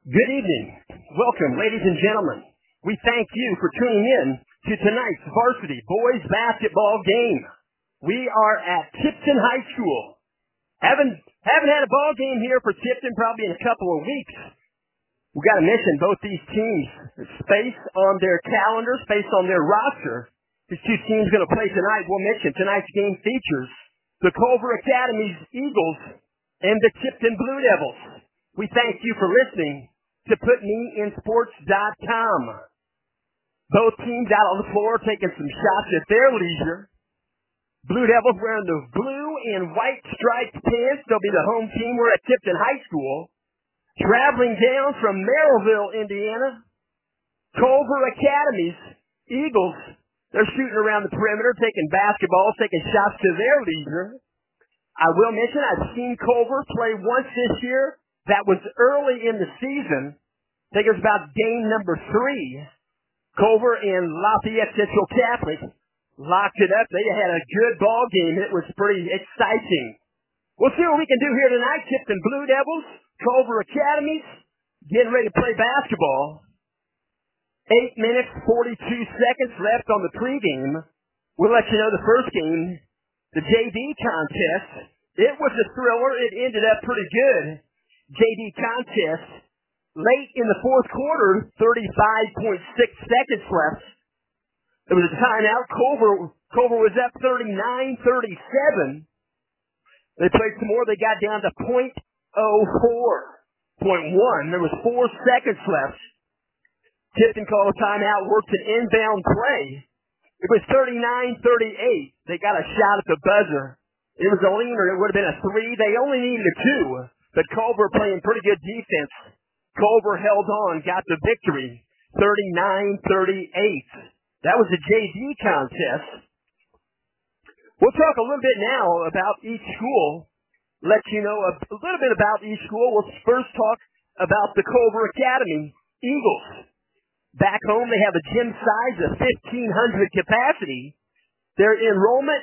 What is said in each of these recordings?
Good evening. Welcome, ladies and gentlemen. We thank you for tuning in to tonight's varsity boys basketball game. We are at Tipton High School. Haven't had a ball game here for Tipton probably in a couple of weeks. We got to mention both these teams. There's space on their calendar, space on their roster. These two teams going to play tonight. We'll mention tonight's game features the Culver Academy's Eagles and the Tipton Blue Devils. We thank you for listening to PutMeInSports.com. Both teams out on the floor taking some shots at their leisure. Blue Devils wearing the blue and white striped pants. They'll be the home team. We're at Tipton High School. Traveling down from Merrillville, Indiana. Culver Academy's Eagles. They're shooting around the perimeter, taking basketballs, taking shots to their leisure. I will mention I've seen Culver play once this year. That was early in the season. I think it was about game number 3. Culver and Lafayette Central Catholic locked it up. They had a good ball game. It was pretty exciting. We'll see what we can do here tonight. Tipton Blue Devils, Culver Academies, getting ready to play basketball. 8 minutes, 42 seconds left on the pregame. We'll let you know the first game, the JV contest. It was a thriller. It ended up pretty good. JV contest. Late in the fourth quarter, 35.6 seconds left. There was a timeout. Culver was up 39-37. They played some more. They got down to .04.1. There was 4 seconds left. Tipton called a timeout, worked an inbound play. It was 39-38. They got a shot at the buzzer. It was only, or it would have been a 3. They only needed a 2. But Culver playing pretty good defense. Culver held on, got the victory, 39-38. That was the JV contest. We'll talk a little bit now about each school. Let you know a little bit about each school. We'll first talk about the Culver Academy Eagles. Back home, they have a gym size of 1,500 capacity. Their enrollment,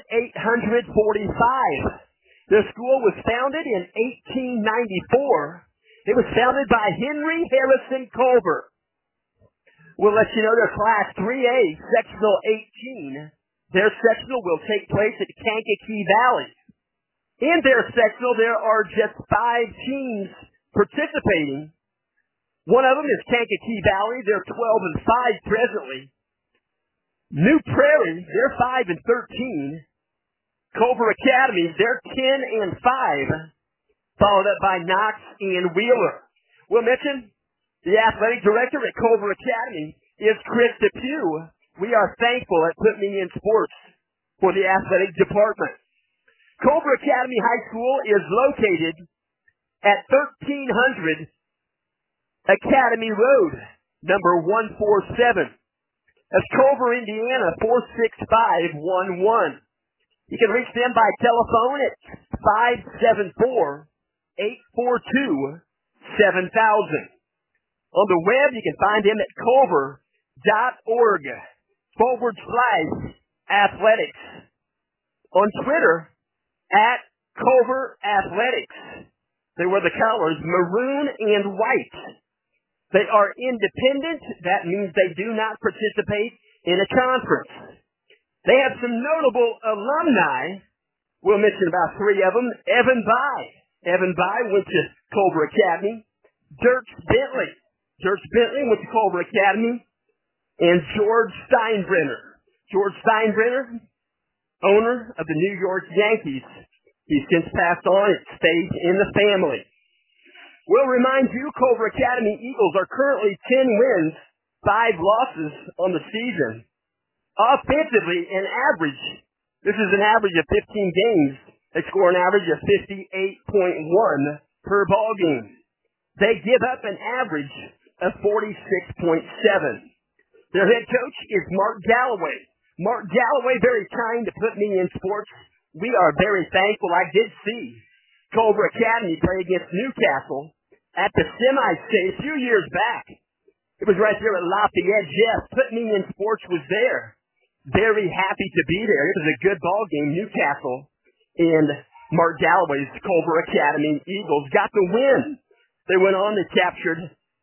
845. Their school was founded in 1894. It was founded by Henry Harrison Culver. We'll let you know their Class 3A, Sectional 18. Their sectional will take place at Kankakee Valley. In their sectional, there are just 5 teams participating. One of them is Kankakee Valley. They're 12-5 presently. New Prairie, they're 5-13. Culver Academy, they're 10-5, followed up by Knox and Wheeler. We'll mention the athletic director at Culver Academy is Chris Depew. We are thankful at Put Me in Sports for the athletic department. Culver Academy High School is located at 1300 Academy Road, number 147. That's Culver, Indiana, 46511. You can reach them by telephone at 574-842-7000. On the web, you can find them at culver.org/athletics. On Twitter, at Culver Athletics. They wear the colors maroon and white. They are independent. That means they do not participate in a conference. They have some notable alumni. We'll mention about 3 of them. Evan By. Evan By went to Culver Academy. Dirk Bentley. Dirk Bentley went to Culver Academy. And George Steinbrenner. George Steinbrenner, owner of the New York Yankees. He's since passed on. It stays in the family. We'll remind you, Culver Academy Eagles are currently 10 wins, 5 losses on the season. Offensively, this is an average of 15 games. They score an average of 58.1 per ball game. They give up an average of 46.7. Their head coach is Mark Galloway. Mark Galloway, very kind to Put Me in Sports. We are very thankful. I did see Culver Academy play against Newcastle at the semi-state a few years back. It was right there at Lafayette. Jeff, Put Me in Sports was there. Very happy to be there. It was a good ball game. Newcastle and Mark Galloway's Culver Academy Eagles got the win. They went on, they captured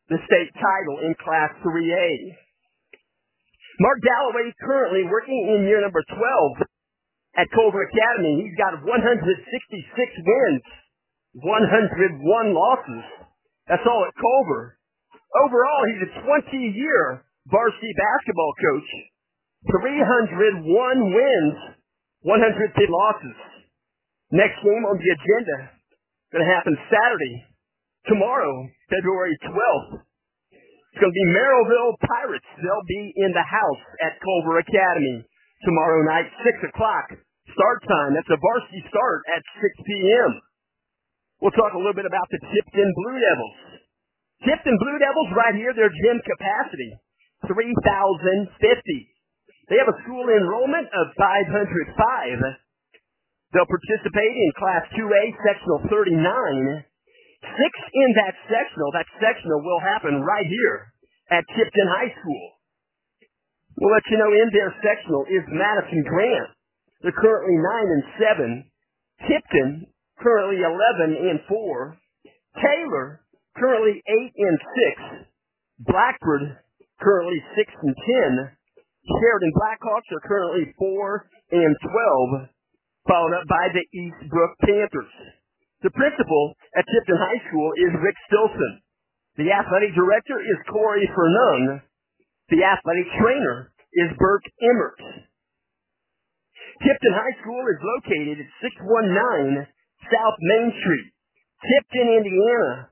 the state title in Class 3A. Mark Galloway is currently working in year number 12 at Culver Academy. He's got 166 wins, 101 losses. That's all at Culver. Overall, he's a 20-year varsity basketball coach, 301 wins, 150 losses. Next game on the agenda, going to happen Saturday, tomorrow, February 12th. It's going to be Merrillville Pirates. They'll be in the house at Culver Academy tomorrow night, 6 o'clock. Start time. That's a varsity start at 6 p.m. We'll talk a little bit about the Tipton Blue Devils. Tipton Blue Devils right here, their gym capacity, 3,050. They have a school enrollment of 505. They'll participate in Class 2A, Sectional 39. 6 in that sectional will happen right here at Tipton High School. We'll let you know in their sectional is Madison Grant. They're currently 9-7. Tipton, currently 11-4. Taylor, currently 8-6. Blackford, currently 6-10. Sheridan Blackhawks are currently 4-12, followed up by the Eastbrook Panthers. The principal at Tipton High School is Rick Stilson. The athletic director is Corey Fernung. The athletic trainer is Burke Emmert. Tipton High School is located at 619 South Main Street, Tipton, Indiana,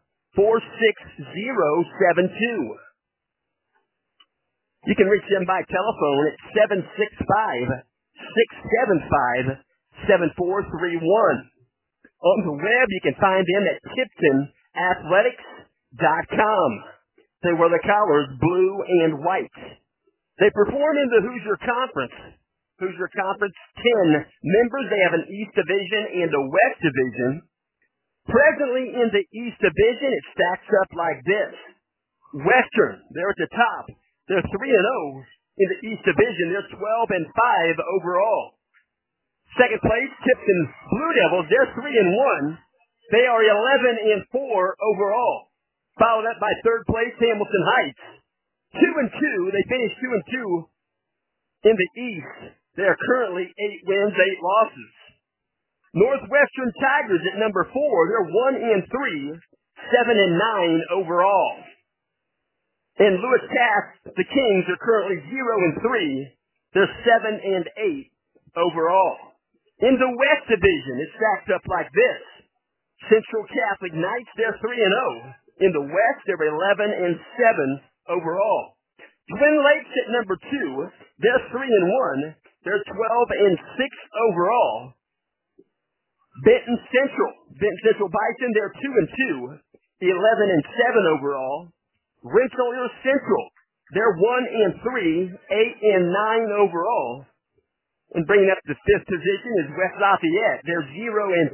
46072. You can reach them by telephone at 765-675-7431. On the web, you can find them at TiptonAthletics.com. They wear the collars blue and white. They perform in the Hoosier Conference. Hoosier Conference, 10 members. They have an East Division and a West Division. Presently in the East Division, it stacks up like this. Western, they're at the top. They're 3-0 in the East Division. They're 12-5 overall. Second place, Tipton Blue Devils. They're 3-1. They are 11-4 overall. Followed up by third place, Hamilton Heights. 2-2. They finished 2-2 in the East. They are currently 8 wins, 8 losses. Northwestern Tigers at number 4. They're 1-3, 7-9 overall. And Lewis Cass, the Kings, are currently 0-3. They're 7-8 overall. In the West Division, it's stacked up like this. Central Catholic Knights, they're 3-0. In the West, they're 11-7 overall. Twin Lakes at number 2, they're 3-1. They're 12-6 overall. Benton Central Bison, they're 2-2, 11-7 overall. Rensselaer Central, they're 1-3, 8-9 overall. And bringing up the 5th position is West Lafayette. They're 0-3,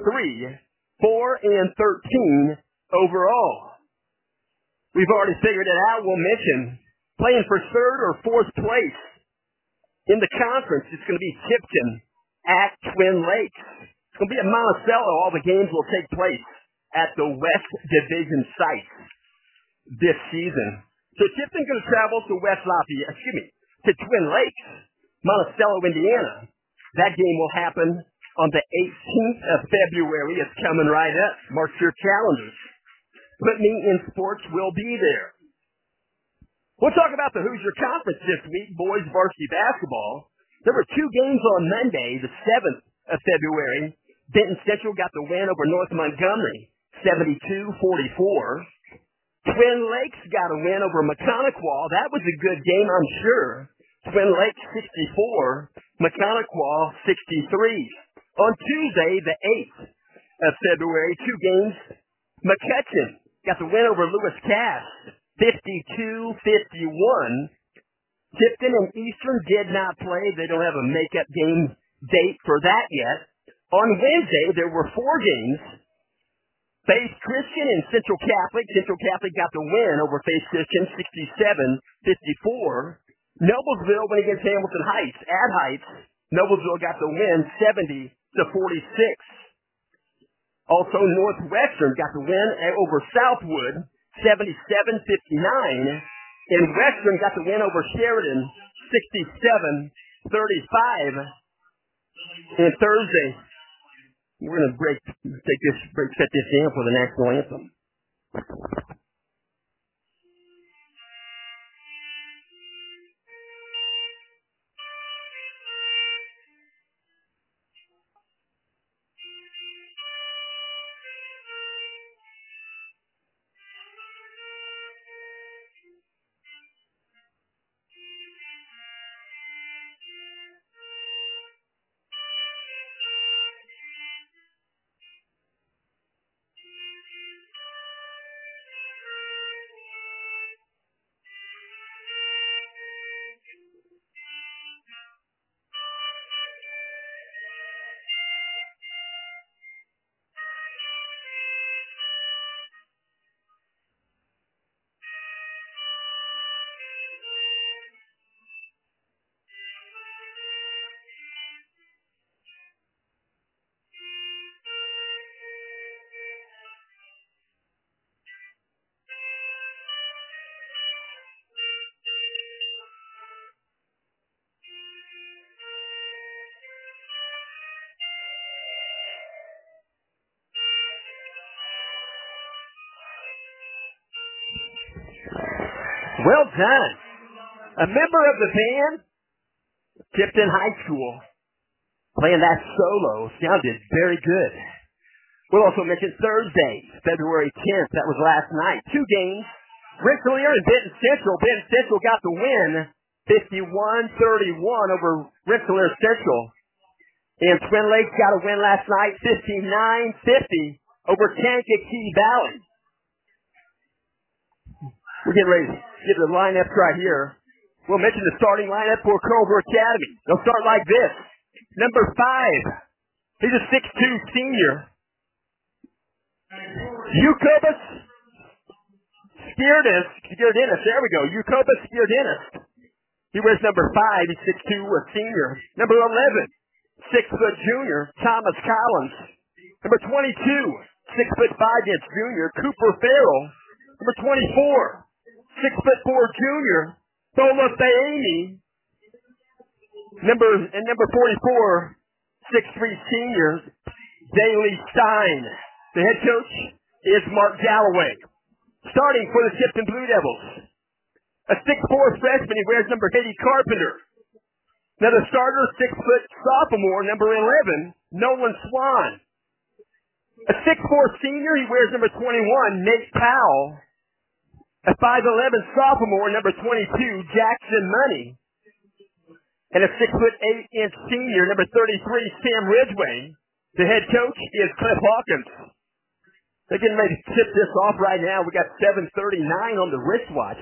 4-13 overall. We've already figured it out. We'll mention playing for 3rd or 4th place in the conference. It's going to be Tipton at Twin Lakes. It's going to be at Monticello. All the games will take place at the West Division site this season. So Tipton's going to travel to to Twin Lakes, Monticello, Indiana. That game will happen on the 18th of February. It's coming right up. Mark your calendars. Put Me in Sports will be there. We'll talk about the Hoosier Conference this week, boys varsity basketball. There were 2 games on Monday, the 7th of February. Benton Central got the win over North Montgomery, 72-44. Twin Lakes got a win over Maconaquah. That was a good game, I'm sure. Twin Lakes 64, Maconaquah 63. On Tuesday, the 8th of February, 2 games. McCutcheon got the win over Lewis Cass, 52-51. Tipton and Eastern did not play. They don't have a makeup game date for that yet. On Wednesday, there were 4 games. Faith Christian and Central Catholic. Central Catholic got the win over Faith Christian, 67-54. Noblesville went against Hamilton Heights. At Heights, Noblesville got the win, 70-46. Also, Northwestern got the win over Southwood, 77-59. And Western got the win over Sheridan, 67-35. And Thursday, we're going to set this down for the national anthem. Well done. A member of the band, Tipton High School, playing that solo sounded very good. We'll also mention Thursday, February 10th. That was last night. 2 games. Rensselaer and Benton Central. Benton Central got the win, 51-31 over Rensselaer Central. And Twin Lakes got a win last night, 59-50 over Kankakee Valley. We're getting ready to get the lineups right here. We'll mention the starting lineup for Culver Academy. They'll start like this. Number 5, he's a 6'2 senior. Jukobus Skierdenis. There we go. Jukobus Skierdenis. He wears number 5. He's 6'2, a senior. Number 11, 6-foot junior, Thomas Collins. Number 22, 6'5" junior, Cooper Farrell. Number 24, 6'4" junior, Thola Fahimi. Number 44, 6'3" senior, Daley Stein. The head coach is Mark Galloway. Starting for the Tipton Blue Devils, a 6'4" freshman. He wears number 80, Carpenter. Another starter, 6-foot sophomore, number 11, Nolan Swan. A 6'4" senior. He wears number 21, Nate Powell. A 5'11" sophomore, number 22, Jackson Money. And a 6'8" senior, number 33, Sam Ridgway. The head coach is Cliff Hawkins. They're getting ready to tip this off right now. We got 7:39 on the wristwatch.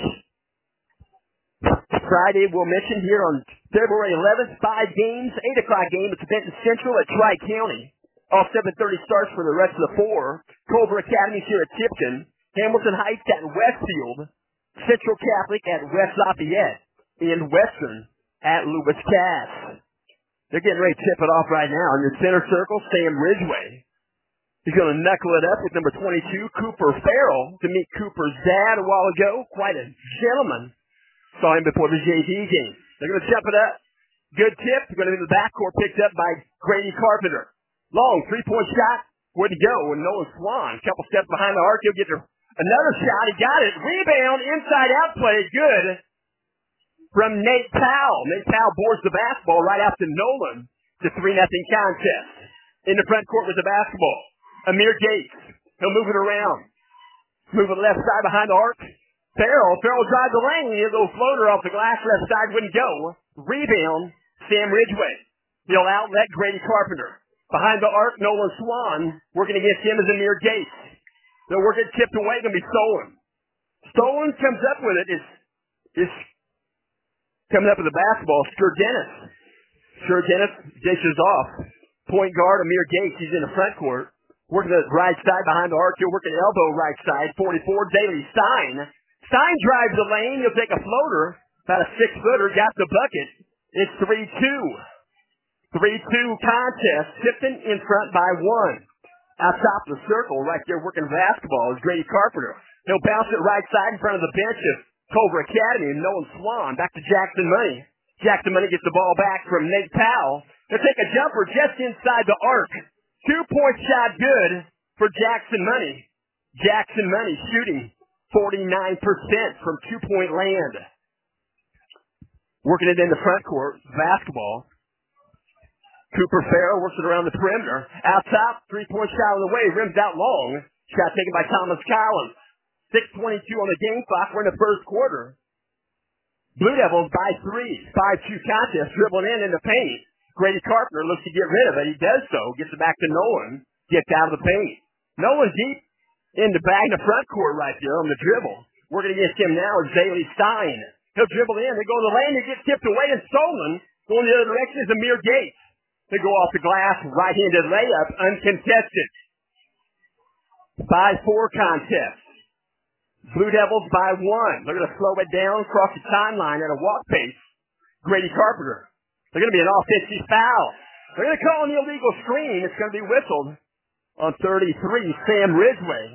Friday, we'll mention here on February 11th, 5 games, 8 o'clock game. It's Benton Central at Tri-County. All 7:30 starts for the rest of the 4. Culver Academy here at Tipton. Hamilton Heights at Westfield. Central Catholic at West Lafayette. And Western at Lewis Cass. They're getting ready to tip it off right now. In your center circle, Sam Ridgway. He's going to knuckle it up with number 22, Cooper Farrell, to meet Cooper's dad a while ago. Quite a gentleman. Saw him before the JV game. They're going to jump it up. Good tip. They're going to be in the backcourt, picked up by Grady Carpenter. Long three-point shot. Where'd he go? And Nolan Swan. A couple steps behind the arc. He'll get another shot. He got it. Rebound. Inside-out play. Good. From Nate Powell. Nate Powell boards the basketball right out to Nolan. It's a 3-0 contest. In the front court with the basketball, Amir Gates. He'll move it around. Move it left side behind the arc. Farrell drives the lane. A little floater off the glass left side wouldn't go. Rebound, Sam Ridgway. He'll outlet Grady Carpenter. Behind the arc, Nolan Swan. Working against him is Amir Gates. They'll work it tipped away, going to be stolen. Stolen comes up with it. Is coming up with the basketball. Dennis dishes off. Point guard, Amir Gates. He's in the front court. Working the right side behind the arc. He'll work an elbow right side. 44, Daley Stein. Stein drives the lane. He'll take a floater. About a 6-footer. Got the bucket. It's 3-2. 3-2 contest. Tipton in front by 1. Out top of the circle, right there working basketball, is Grady Carpenter. He'll bounce it right side in front of the bench of Culver Academy, and Nolan Swan. Back to Jackson Money. Jackson Money gets the ball back from Nate Powell. He'll take a jumper just inside the arc. 2-point shot good for Jackson Money. Jackson Money shooting 49% from 2-point land. Working it in the front court, basketball. Cooper Farrell works it around the perimeter. Out top, 3-point shot on the way, rims out long. Shot taken by Thomas Collins. 6:22 on the game clock. We're in the first quarter. Blue Devils by 3. 5-2 contest, dribbling in the paint. Grady Carpenter looks to get rid of it. He does so. Gets it back to Nolan. Gets out of the paint. Nolan deep in the bag in the front court right there on the dribble. Working against him now is Zaylee Stein. He'll dribble in. They go to the lane. He gets tipped away and stolen. Going the other direction is Amir Gates. They go off the glass. Right-handed layup. Uncontested. 5-4 contest. Blue Devils by 1. They're going to slow it down across the timeline at a walk pace. Grady Carpenter. They're going to be an offensive foul. They're going to call an illegal screen. It's going to be whistled on 33, Sam Ridgway.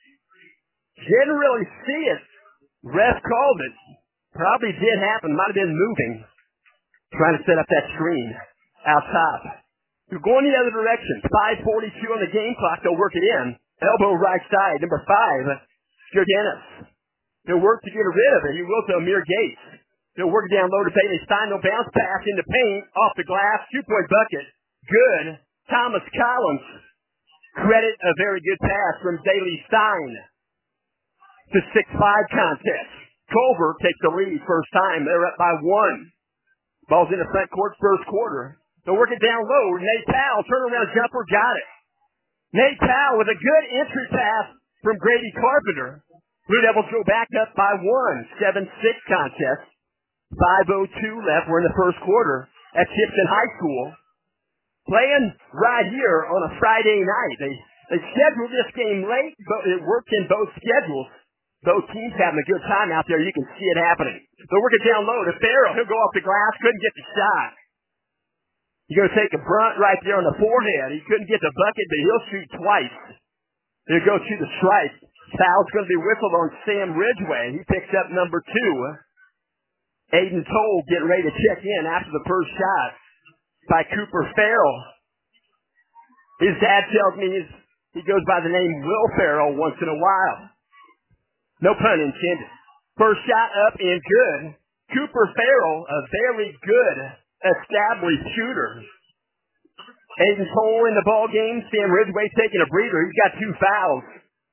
Didn't really see it. Ref called it. Probably did happen. Might have been moving. Trying to set up that screen out top. They're going the other direction. 5:42 on the game clock. They'll work it in. Elbow right side. Number 5. Dennis. He'll work to get rid of it. He will to Amir Gates. He'll work down low to Bailey Stein. He'll bounce pass into paint. Off the glass. 2-point bucket. Good. Thomas Collins. Credit a very good pass from Bailey Stein. It's a 6-5 contest. Culver takes the lead first time. They're up by 1. Ball's in the front court first quarter. They'll work it down low. Nate Powell. Turnaround jumper. Got it. Nate Powell with a good entry pass from Grady Carpenter. Blue Devils go back up by 1. 7-6 contest. 5:02 left. We're in the first quarter at Tipton High School. Playing right here on a Friday night. They scheduled this game late, but it worked in both schedules. Both teams having a good time out there. You can see it happening. They'll work it down low to Farrell. He'll go off the glass. Couldn't get the shot. He's going to take a brunt right there on the forehead. He couldn't get the bucket, but he'll shoot twice. He'll go to the stripe. Foul's going to be whistled on Sam Ridgway. He picks up number 2. Aiden Toll getting ready to check in after the first shot by Cooper Farrell. His dad tells me he goes by the name Will Farrell once in a while. No pun intended. First shot up and good. Cooper Farrell, a very good established shooter. Aiden Toll in the ball game. Sam Ridgway taking a breather. He's got 2 fouls.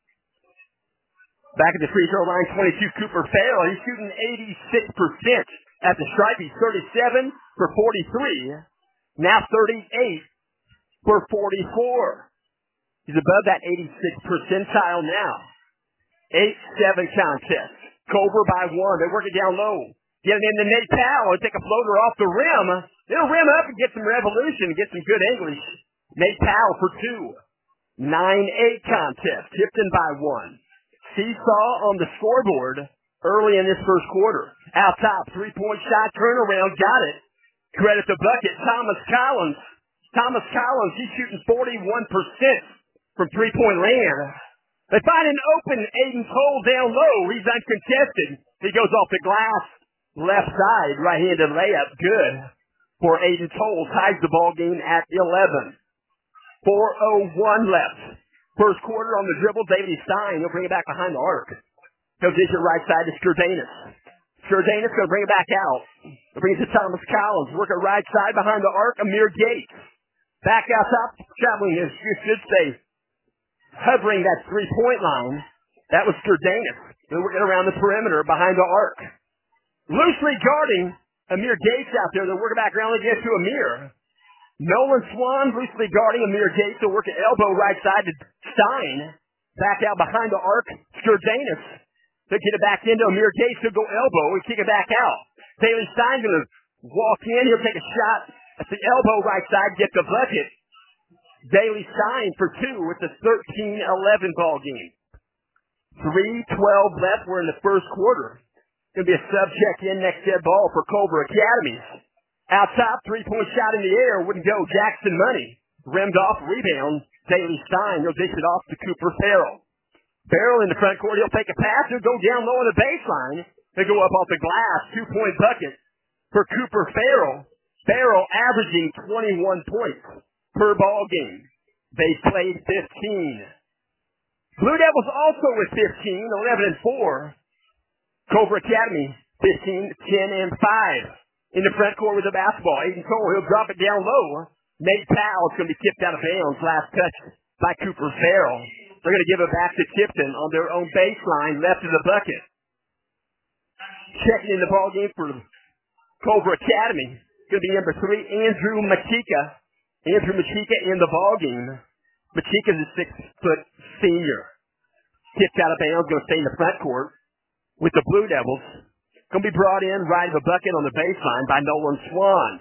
Back at the free throw line, 22, Cooper Farrell. He's shooting 86% at the stripe. He's 37 for 43. Now 38 for 44. He's above that 86 percentile now. 8-7 contest. Culver by 1. They work it down low. Get it into Nate Powell. He'll take a floater off the rim. He'll rim up and get some revolution, get some good English. Nate Powell for 2. 9-8 contest. Tipton by 1. Seesaw on the scoreboard early in this first quarter. Out top, 3-point shot, turnaround, got it. Credit the bucket, Thomas Collins. Thomas Collins, he's shooting 41% from 3-point land. They find an open Aiden Toll down low. He's uncontested. He goes off the glass. Left side, right-handed layup, good for Aiden Toll. Ties the ball game at 11. 4:01 left. First quarter on the dribble, Bailey Stein. He'll bring it back behind the arc. He'll dish it right side to Skurdanis. Skurdanis going to bring it back out. He'll bring it to Thomas Collins. Work it right side behind the arc, Amir Gates. Back out top, traveling, you should say, hovering that 3-point line. That was Skurdanis. They're working around the perimeter behind the arc. Loosely guarding Amir Gates out there. They'll work it back around and get to Amir. Nolan Swan loosely guarding Amir Gates. They'll work an elbow right side to Stein. Back out behind the arc. Skurdanis. They'll get it back into Amir Gates. He'll go elbow and kick it back out. Bailey Stein going to walk in. He'll take a shot at the elbow right side. Get the bucket. Bailey Stein for 2 with the 13-11 ball game. 3:12 left. We're in the first quarter. Going to be a sub check in next dead ball for Culver Academy. Out top, 3-point shot in the air. Wouldn't go. Jackson Money. Rimmed off, rebound. Daily Stein. He'll dish it off to Cooper Farrell. Farrell in the front court. He'll take a pass. He'll go down low on the baseline. He'll go up off the glass. 2-point bucket for Cooper Farrell. Farrell averaging 21 points per ball game. They played 15. Blue Devils also with 15, 11-4. Culver Academy, 15, 10-5. In the front court with the basketball. Aiden Cole, he'll drop it down low. Nate Powell is going to be tipped out of bounds. Last touch by Cooper Farrell. They're going to give it back to Tipton on their own baseline, left of the bucket. Checking in the ball game for Culver Academy. Going to be number 3, Andrew Machika. Andrew Machika in the ball game. Machika's a 6-foot senior. Tipped out of bounds, going to stay in the front court with the Blue Devils. Going to be brought in right of a bucket on the baseline by Nolan Swan.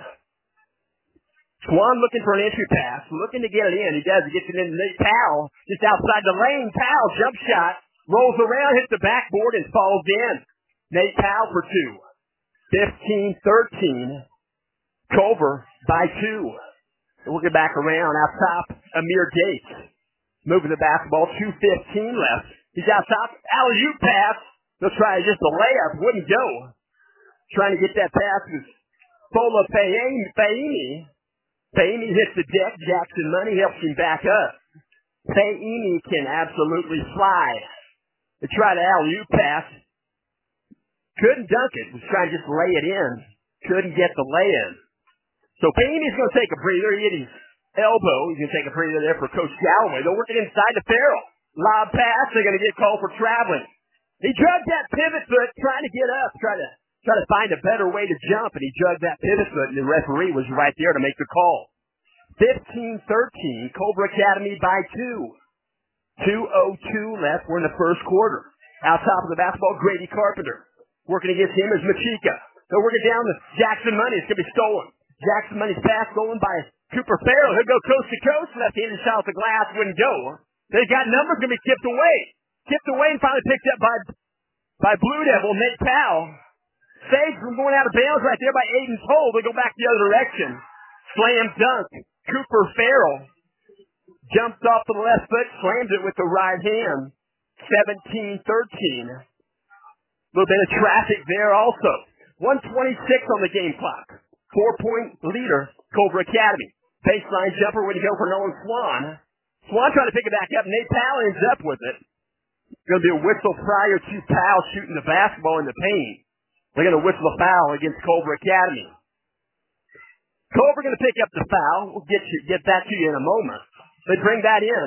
Swan looking for an entry pass, looking to get it in. He does. He gets it in to Nate Powell, just outside the lane. Powell, jump shot, rolls around, hits the backboard, and falls in. Nate Powell for 2. 15-13. Culver by 2. And we'll get back around. Out top, Amir Gates. Moving the basketball, 2:15 left. He's out top. Alley-oop pass. They'll try just a layup. Wouldn't go. Trying to get that pass was Fola Fahimi. Fahimi hits the deck. Jackson Money helps him back up. Fahimi can absolutely fly. They tried an alley-oop pass. Couldn't dunk it. Was trying to just lay it in. Couldn't get the lay-in. So Fahimi's going to take a breather. He hit his elbow. He's going to take a breather there for Coach Galloway. They'll work it inside to Farrell. Lob pass. They're going to get called for traveling. He drugged that pivot foot, trying to get up, try to find a better way to jump, and he drugged that pivot foot, and the referee was right there to make the call. 15-13, Culver Academy by 2. 2:02 left. We're in the first quarter. Out top of the basketball, Grady Carpenter. Working against him is Machika. They'll work it down to Jackson Money. It's going to be stolen. Jackson Money's pass stolen by Cooper Farrell. He'll go coast to coast. Left-handed shot off the glass. Wouldn't go. They got numbers going to be tipped away. Tipped away and finally picked up by Blue Devil, Nate Powell. Saved from going out of bounds right there by Aiden Cole. They go back the other direction. Slam dunk. Cooper Farrell jumped off the left foot, slammed it with the right hand. 17-13. A little bit of traffic there also. 1:26 on the game clock. 4-point leader, Culver Academy. Baseline jumper when you go for Nolan Swan. Swan trying to pick it back up. Nate Powell ends up with it. Going to be a whistle prior to Powell shooting the basketball in the paint. They're going to whistle a foul against Culver Academy. Culver going to pick up the foul. We'll get that to you in a moment. They bring that in.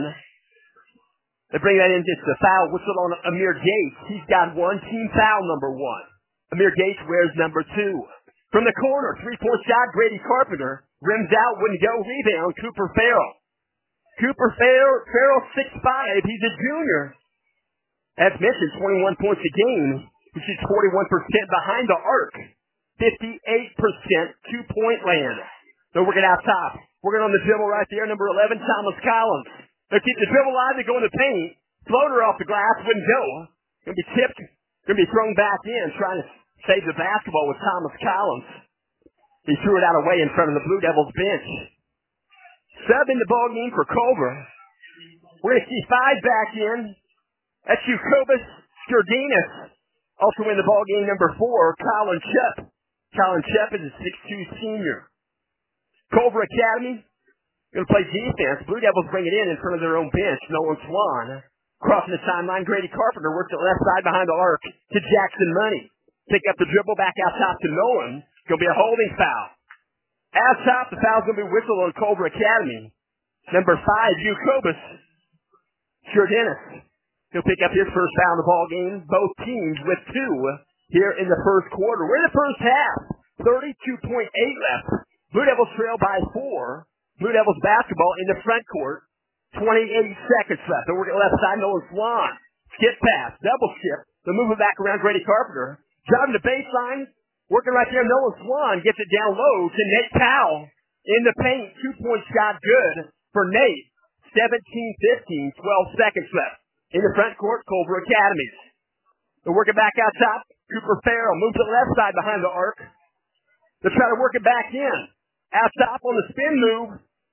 Just the foul whistle on Amir Gates. He's got 1, team foul number 1. Amir Gates wears number 2. From the corner, 3-point shot, Grady Carpenter. Rims out, wouldn't go. Rebound, Cooper Farrell. Farrell 6'5". He's a junior. As mentioned, 21 points a game. He shoots 41% behind the arc. 58% 2-point land. They're working out top. Working on the dribble right there, number 11, Thomas Collins. They'll keep the dribble alive. They go in the paint. Floater off the glass, wouldn't go. Going to be tipped. Going to be thrown back in, trying to save the basketball with Thomas Collins. He threw it out away in front of the Blue Devils bench. Sub in the ball game for Culver. We're going to see 5 back in. That's Jacobus Skurdinas. Also in the ball game, number 4, Colin Chepp. Colin Chepp is a 6'2" senior. Culver Academy going to play defense. Blue Devils bring it in front of their own bench. Nolan Swan. Crossing the timeline, Grady Carpenter works the left side behind the arc to Jackson Money. Pick up the dribble back out top to Nolan. Going to be a holding foul. Out top, the foul's going to be whistled on Culver Academy. Number 5, Jacobus Skurdinas. He'll pick up his first foul in the ball game. Both teams with 2 here in the first quarter. We're in the first half. 32.8 left. Blue Devils trail by 4. Blue Devils basketball in the front court. 28 seconds left. They're working left side, Nolan Swan. Skip pass. Double skip. They're moving back around Grady Carpenter. Driving the baseline. Working right there. Nolan Swan gets it down low to Nate Powell. In the paint. 2-point shot good for Nate. 17-15. 12 seconds left. In the front court, Culver Academy. They're working back out top. Cooper Farrell moves to the left side behind the arc. They're trying to work it back in. Out top on the spin move.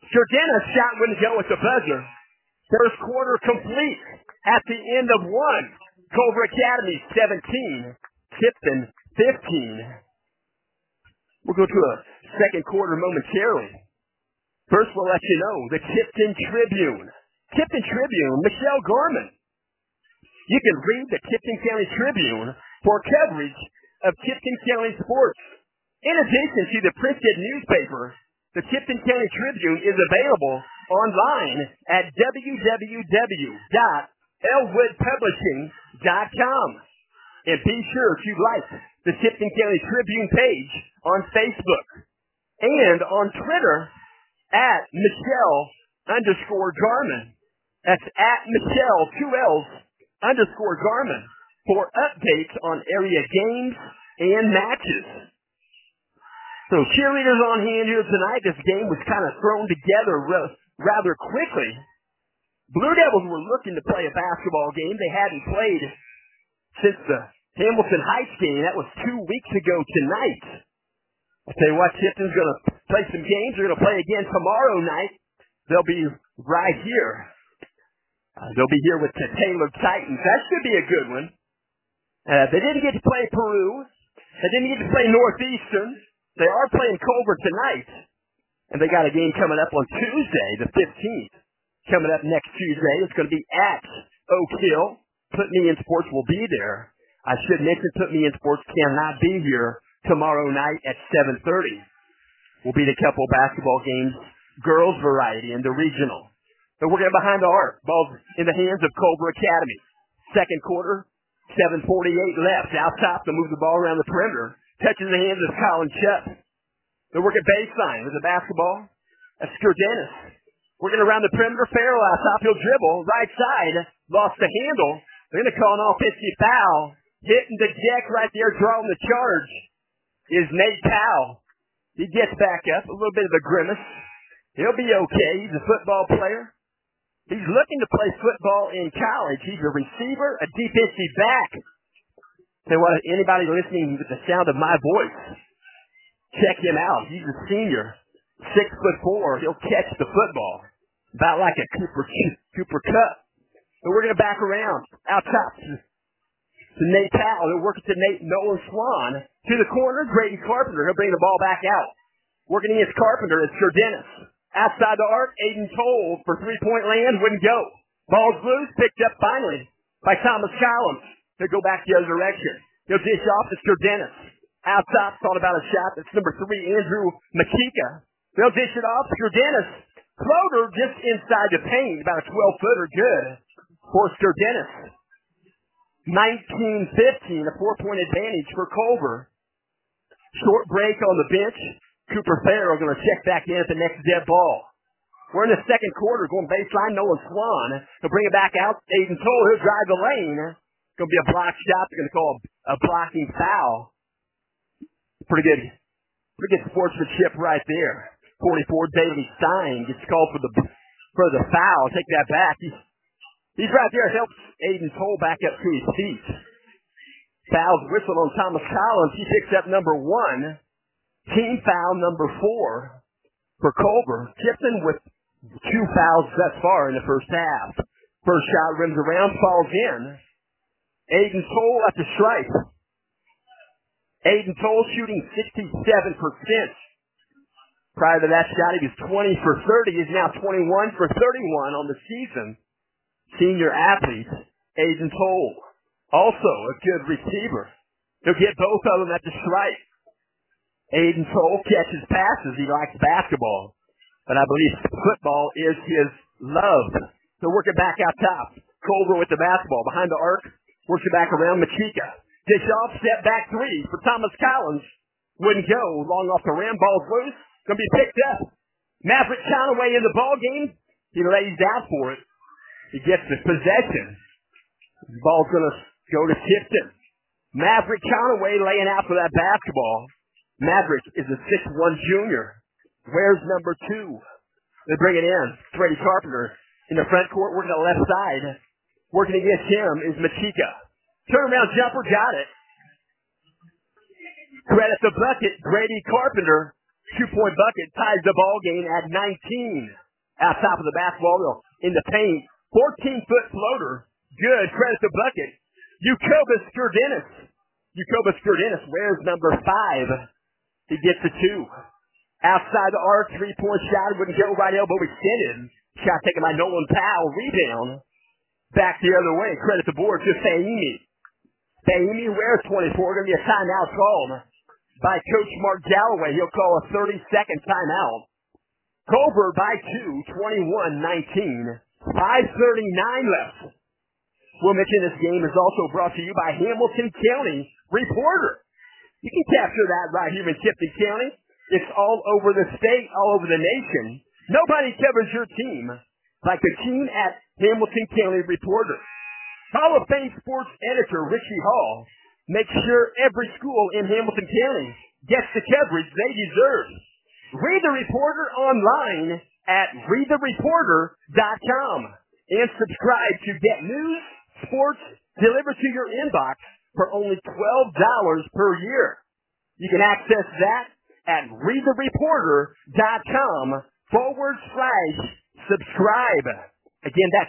Jordan's shot wouldn't go at the buzzer. First quarter complete at the end of one. Culver Academy 17, Tipton 15. We'll go to a second quarter momentarily. First, we'll let you know the Tipton Tribune. Tipton Tribune, Michelle Gorman. You can read the Tipton County Tribune for coverage of Tipton County sports. In addition to the printed newspaper, the Tipton County Tribune is available online at www.elwoodpublishing.com. And be sure to like the Tipton County Tribune page on Facebook and on Twitter at Michelle_Garman. That's at Michelle, 2 L's, _Garman for updates on area games and matches. So cheerleaders on hand here tonight. This game was kind of thrown together rather quickly. Blue Devils were looking to play a basketball game. They hadn't played since the Hamilton Heights game. That was 2 weeks ago tonight. I'll tell you what, Tipton's going to play some games. They're going to play again tomorrow night. They'll be right here. They'll be here with the Taylor Titans. That should be a good one. They didn't get to play Peru. They didn't get to play Northeastern. They are playing Culver tonight. And they got a game coming up on Tuesday, the 15th. Coming up next Tuesday. It's going to be at Oak Hill. Put Me in Sports will be there. I should mention Put Me in Sports cannot be here tomorrow night at 7:30. We'll be at a couple basketball games, girls variety in the regional. So we're getting behind the arc. Ball's in the hands of Culver Academy. Second quarter, 7:48 left. Out top to move the ball around the perimeter. Touches the hands of Colin Chubb. They're working baseline with the basketball. That's Skurdenis. Working around the perimeter. Farrell out top. He'll dribble. Right side. Lost the handle. They're going to call an offensive foul. Hitting the deck right there, drawing the charge, is Nate Powell. He gets back up. A little bit of a grimace. He'll be okay. He's a football player. He's looking to play football in college. He's a receiver, a defensive back. Say what, anybody listening with the sound of my voice, check him out. He's a senior, 6'4". He'll catch the football, about like a Cooper Cup. So we're going to back around, out top to Nate Powell. He'll work it to Nolan Swan. To the corner, Grady Carpenter. He'll bring the ball back out. Working against Carpenter is Skurdenis. Outside the arc, Aiden Toll for three-point land, wouldn't go. Ball's loose, picked up finally by Thomas Collins. He'll go back the other direction. He'll dish off to Skurdenis. Out top, thought about a shot. That's number 3, Andrew Makika. They'll dish it off. Skurdenis. Floater just inside the paint, about a 12-footer, good for Skurdenis. 19-15, a 4-point advantage for Culver. Short break on the bench. Cooper Farrell going to check back in at the next dead ball. We're in the second quarter, going baseline. Nolan Swan. He'll bring it back out. Aiden Toll, he'll drive the lane. Going to be a block shot. They're going to call a blocking foul. Pretty good sportsmanship right there. 44, Daily Stein gets called for the foul. Take that back. He's right there. Helps Aiden Toll back up to his feet. Foul's whistled on Thomas Collins. He picks up number 1. Team foul number 4 for Culver. Tipton with 2 fouls thus far in the first half. First shot rims around, falls in. Aiden Toll at the stripe. Aiden Toll shooting 67%. Prior to that shot, he was 20 for 30. He's now 21 for 31 on the season. Senior athlete, Aiden Toll. Also a good receiver. He'll get both of them at the stripe. Aiden Toll catches passes. He likes basketball. But I believe football is his love. So work it back out top. Culver with the basketball. Behind the arc. Works it back around Machika. Dish off. Step back 3 for Thomas Collins. Wouldn't go. Long off the rim. Ball's loose. Going to be picked up. Maverick Conaway in the ball game. He lays out for it. He gets the possession. The ball's going to go to Tipton. Maverick Conaway laying out for that basketball. Maverick is a 6'1" junior. Where's number 2? They bring it in. Grady Carpenter in the front court, working on the left side. Working against him is Machika. Turnaround jumper, got it. Credit the bucket, Grady Carpenter. 2-point bucket ties the ball game at 19. Out top of the basketball, in the paint, 14-foot floater. Good, credit the bucket. Jukobus Skurdenis wears number 5. He gets the 2. Outside the arc, 3-point shot, wouldn't go, right elbow extended. Shot taken by Nolan Powell, rebound. Back the other way, credit the board to Fahimi. Fahimi wears 24, going to be a timeout called by Coach Mark Galloway. He'll call a 30-second timeout. Culver by 2, 21-19. 5:39 left. We'll mention this game is also brought to you by Hamilton County Reporter. You can capture that right here in Tipton County. It's all over the state, all over the nation. Nobody covers your team like the team at Hamilton County Reporter. Hall of Fame sports editor Richie Hall makes sure every school in Hamilton County gets the coverage they deserve. Read the Reporter online at readthereporter.com and subscribe to get news, sports delivered to your inbox for only $12 per year. You can access that at readthereporter.com/subscribe. Again, that's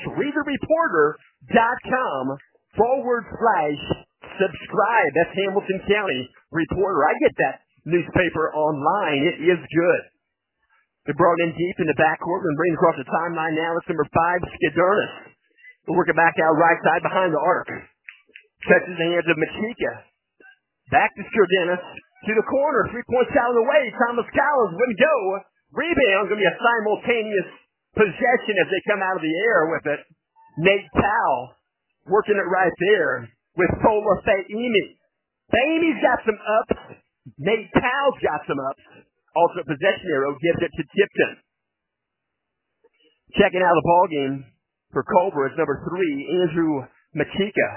readthereporter.com/subscribe. That's Hamilton County Reporter. I get that newspaper online. It is good. They're brought in deep in the backcourt and bring across the timeline now. It's number 5, Skidurnis. We'll work it back out right side behind the arc. Touches the hands of Machika. Back to Skidurnis. To the corner. 3-point shot on the way. Thomas Collins wouldn't go. Rebound. Going to be a simultaneous possession as they come out of the air with it. Nate Powell working it right there with Fola Fahimi. Fahimi's got some ups. Nate Powell's got some ups. Also, possession arrow gives it to Tipton. Checking out the ball game for Culver is number 3, Andrew Machika.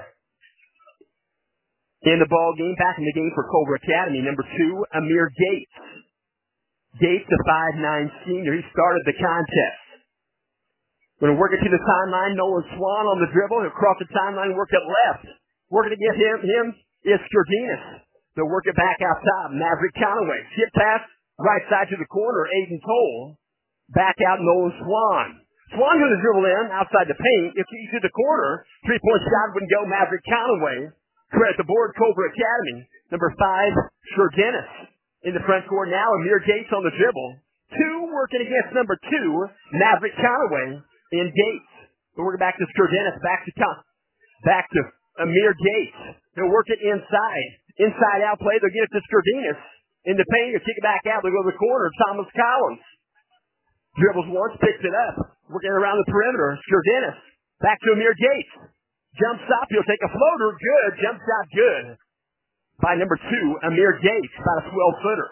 In the ball game, back in the game for Culver Academy, number 2, Amir Gates. Gates, the 5'9" senior. He started the contest. Going to work it to the timeline. Nolan Swan on the dribble. He'll cross the timeline, work it left. Working to get him is Skurdenis. They'll work it back out top. Maverick Conaway. Chip pass, right side to the corner. Aiden Toll. Back out Nolan Swan. Swan going to dribble in outside the paint. If he's to the corner, 3-point shot wouldn't go. Maverick Conaway. Credit the board, Culver Academy. Number 5, Skurdenis. In the front court now, Amir Gates on the dribble. 2 working against number 2, Maverick Conaway. In Gates. We'll work it back to Skurdenis. Back to Amir Gates. He'll work it inside. Inside out play. They'll get it to Skurdenis. In the paint, he'll kick it back out. They'll go to the corner. Thomas Collins. Dribbles once, picks it up. Working around the perimeter. Skurdenis. Back to Amir Gates. Jump stop. He'll take a floater. Good. Jump shot good. By number 2, Amir Gates. About a 12-footer.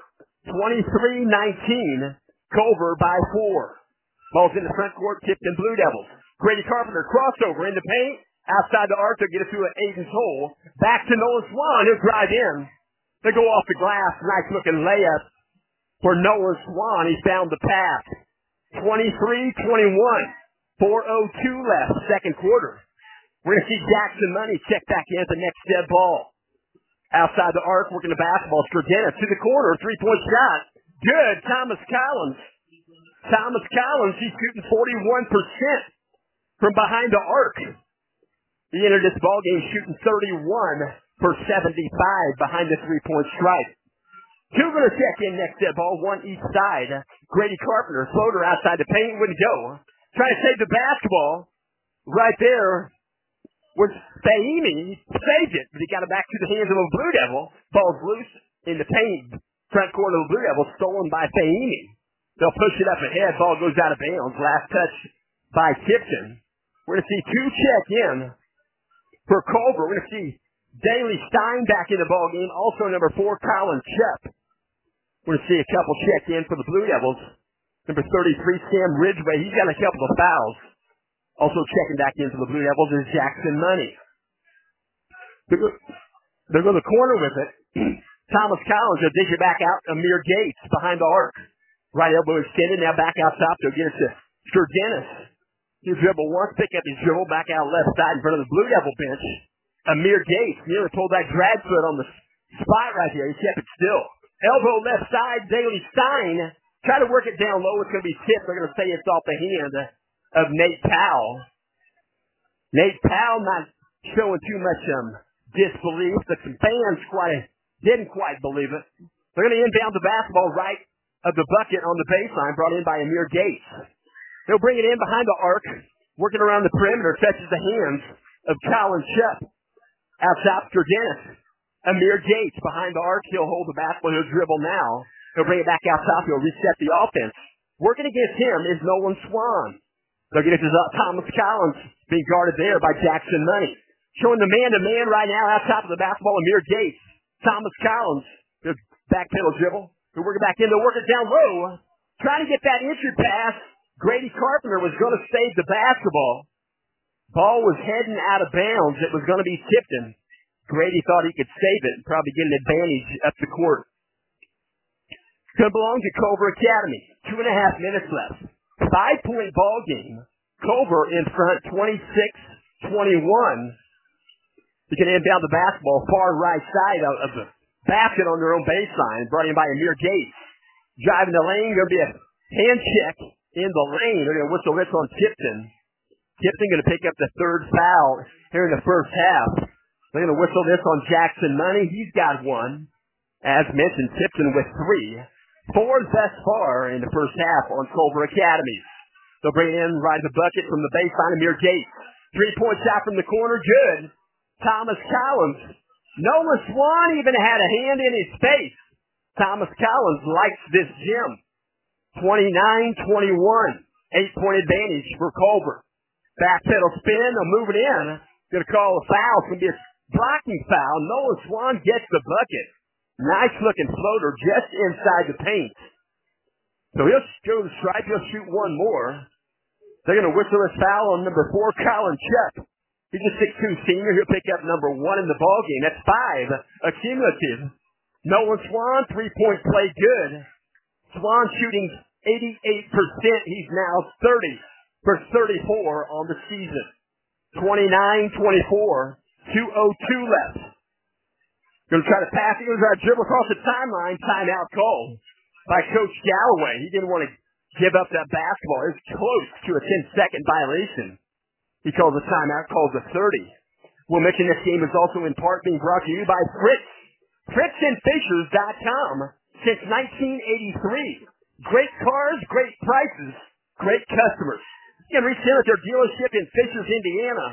23-19. Culver by 4. Ball's in the front court. Tipton Blue Devils. Grady Carpenter crossover in the paint. Outside the arc. They'll get it through an Aiden Toll. Back to Nolan Swan. He'll drive in. They go off the glass. Nice looking layup for Nolan Swan. He found the pass. 23-21. 4:02 left. Second quarter. We're going to see Jackson Money check back in at the next dead ball. Outside the arc, working the basketball. Skurdenis to the corner. 3-point shot. Good. Thomas Collins. He's shooting 41% from behind the arc. He entered this ball game shooting 31 for 75 behind the 3-point strike. 2 going to check in next dead ball, 1 each side. Grady Carpenter, floater outside the paint, wouldn't go. Trying to save the basketball. Right there was Fahimi. Saved it, but he got it back to the hands of a Blue Devil. Ball's loose in the paint. Front court of the Blue Devil, stolen by Fahimi. They'll push it up ahead. Ball goes out of bounds. Last touch by Tipton. We're going to see 2 check in for Culver. We're going to see Daly Stein back in the ball game. Also number 4, Colin Shep. We're going to see a couple check in for the Blue Devils. Number 33, Sam Ridgway. He's got a couple of fouls. Also checking back in for the Blue Devils is Jackson Money. They'll go to the corner with it. Thomas Collins will dish it back out. Amir Gates behind the arc. Right elbow extended, now back out top. They'll get it to Skurdenis. He'll dribble once, pick up his dribble, back out left side in front of the Blue Devil bench. Amir Gates nearly pulled that drag foot on the spot right there. He kept it still. Elbow left side, Daily Stein. Try to work it down low. It's going to be tipped. They're going to say it's off the hand of Nate Powell. Nate Powell not showing too much disbelief, but some fans didn't quite believe it. They're going to inbound the basketball right of the bucket on the baseline, brought in by Amir Gates. They'll bring it in behind the arc, working around the perimeter, touches the hands of Colin Shupp. Outside for Dennis. Amir Gates behind the arc. He'll hold the basketball. He'll dribble now. He'll bring it back out top. He'll reset the offense. Working against him is Nolan Swan. Looking at Thomas Collins being guarded there by Jackson Money. Showing the man-to-man right now out top of the basketball, Amir Gates. Thomas Collins. The back pedal dribble. He'll work it back in. They'll work it down low. Trying to get that entry pass. Grady Carpenter was going to save the basketball. Ball was heading out of bounds. It was going to be tipped in. Grady thought he could save it and probably get an advantage up the court. It's going to belong to Culver Academy. 2.5 minutes left. 5-point ball game. Culver in front, 26-21. You can inbound the basketball far right side of the basket on their own baseline. Brought in by Amir Gates. Driving the lane. Going to be a hand check in the lane. They're going to whistle this on Tipton. Tipton going to pick up the third foul here in the first half. They're going to whistle this on Jackson Money. He's got one. As mentioned, Tipton with 3. 4 thus far in the first half on Culver Academy. They'll bring it in right at the bucket from the baseline. Amir Gates. 3-point shot from the corner. Good. Thomas Collins. Nolan Swan even had a hand in his face. Thomas Collins likes this gym. 29-21. 8-point advantage for Culver. Back pedal spin. They'll move it in. Going to call a foul. It's going to be a blocking foul. Nolan Swan gets the bucket. Nice looking floater just inside the paint. So he'll go to the stripe. He'll shoot one more. They're going to whistle this foul on number 4, Colin Shupp. He's a 6'2 senior. He'll pick up number 1 in the ballgame. That's 5 accumulative. Nolan Swan, 3-point play good. Swan shooting 88%. He's now 30 for 34 on the season. 29-24. 2:02 left. Going to try to pass. He was going to dribble across the timeline. Timeout called by Coach Galloway. He didn't want to give up that basketball. It was close to a 10-second violation. He called the timeout, called the 30. We'll mention this game is also in part being brought to you by Fritz. FritzandFishers.com since 1983. Great cars, great prices, great customers. You can reach them at their dealership in Fishers, Indiana.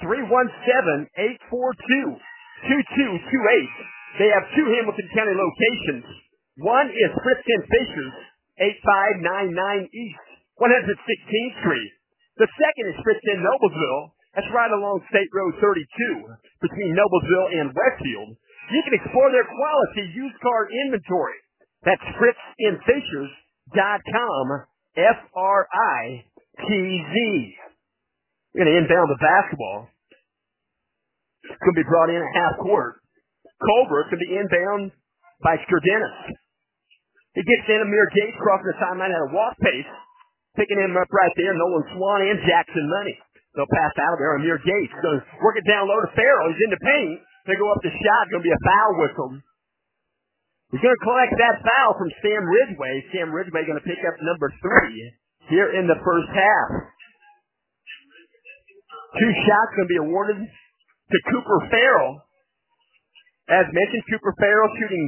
317-842-2228. They have 2 Hamilton County locations. One is Fritz and Fishers, 8599 East 116th Street. The second is Fritz in Noblesville. That's right along State Road 32 between Noblesville and Westfield. You can explore their quality used car inventory. That's FritzandFishers.com. F-R-I-T-Z. We're going to inbound the basketball. It's going to be brought in at half court. Culver is going to be inbound by Skurdenis. He gets in. Amir Gates crossing the timeline at a walk pace. Picking him up right there. Nolan Swan and Jackson Money. They'll pass out of there. Amir Gates going to work it down low to Farrell. He's in the paint. They go up the shot. Going to be a foul whistle. He's going to collect that foul from Sam Ridgway. Sam Ridgway going to pick up number 3 here in the first half. 2 shots going to be awarded to Cooper Farrell. As mentioned, Cooper Farrell shooting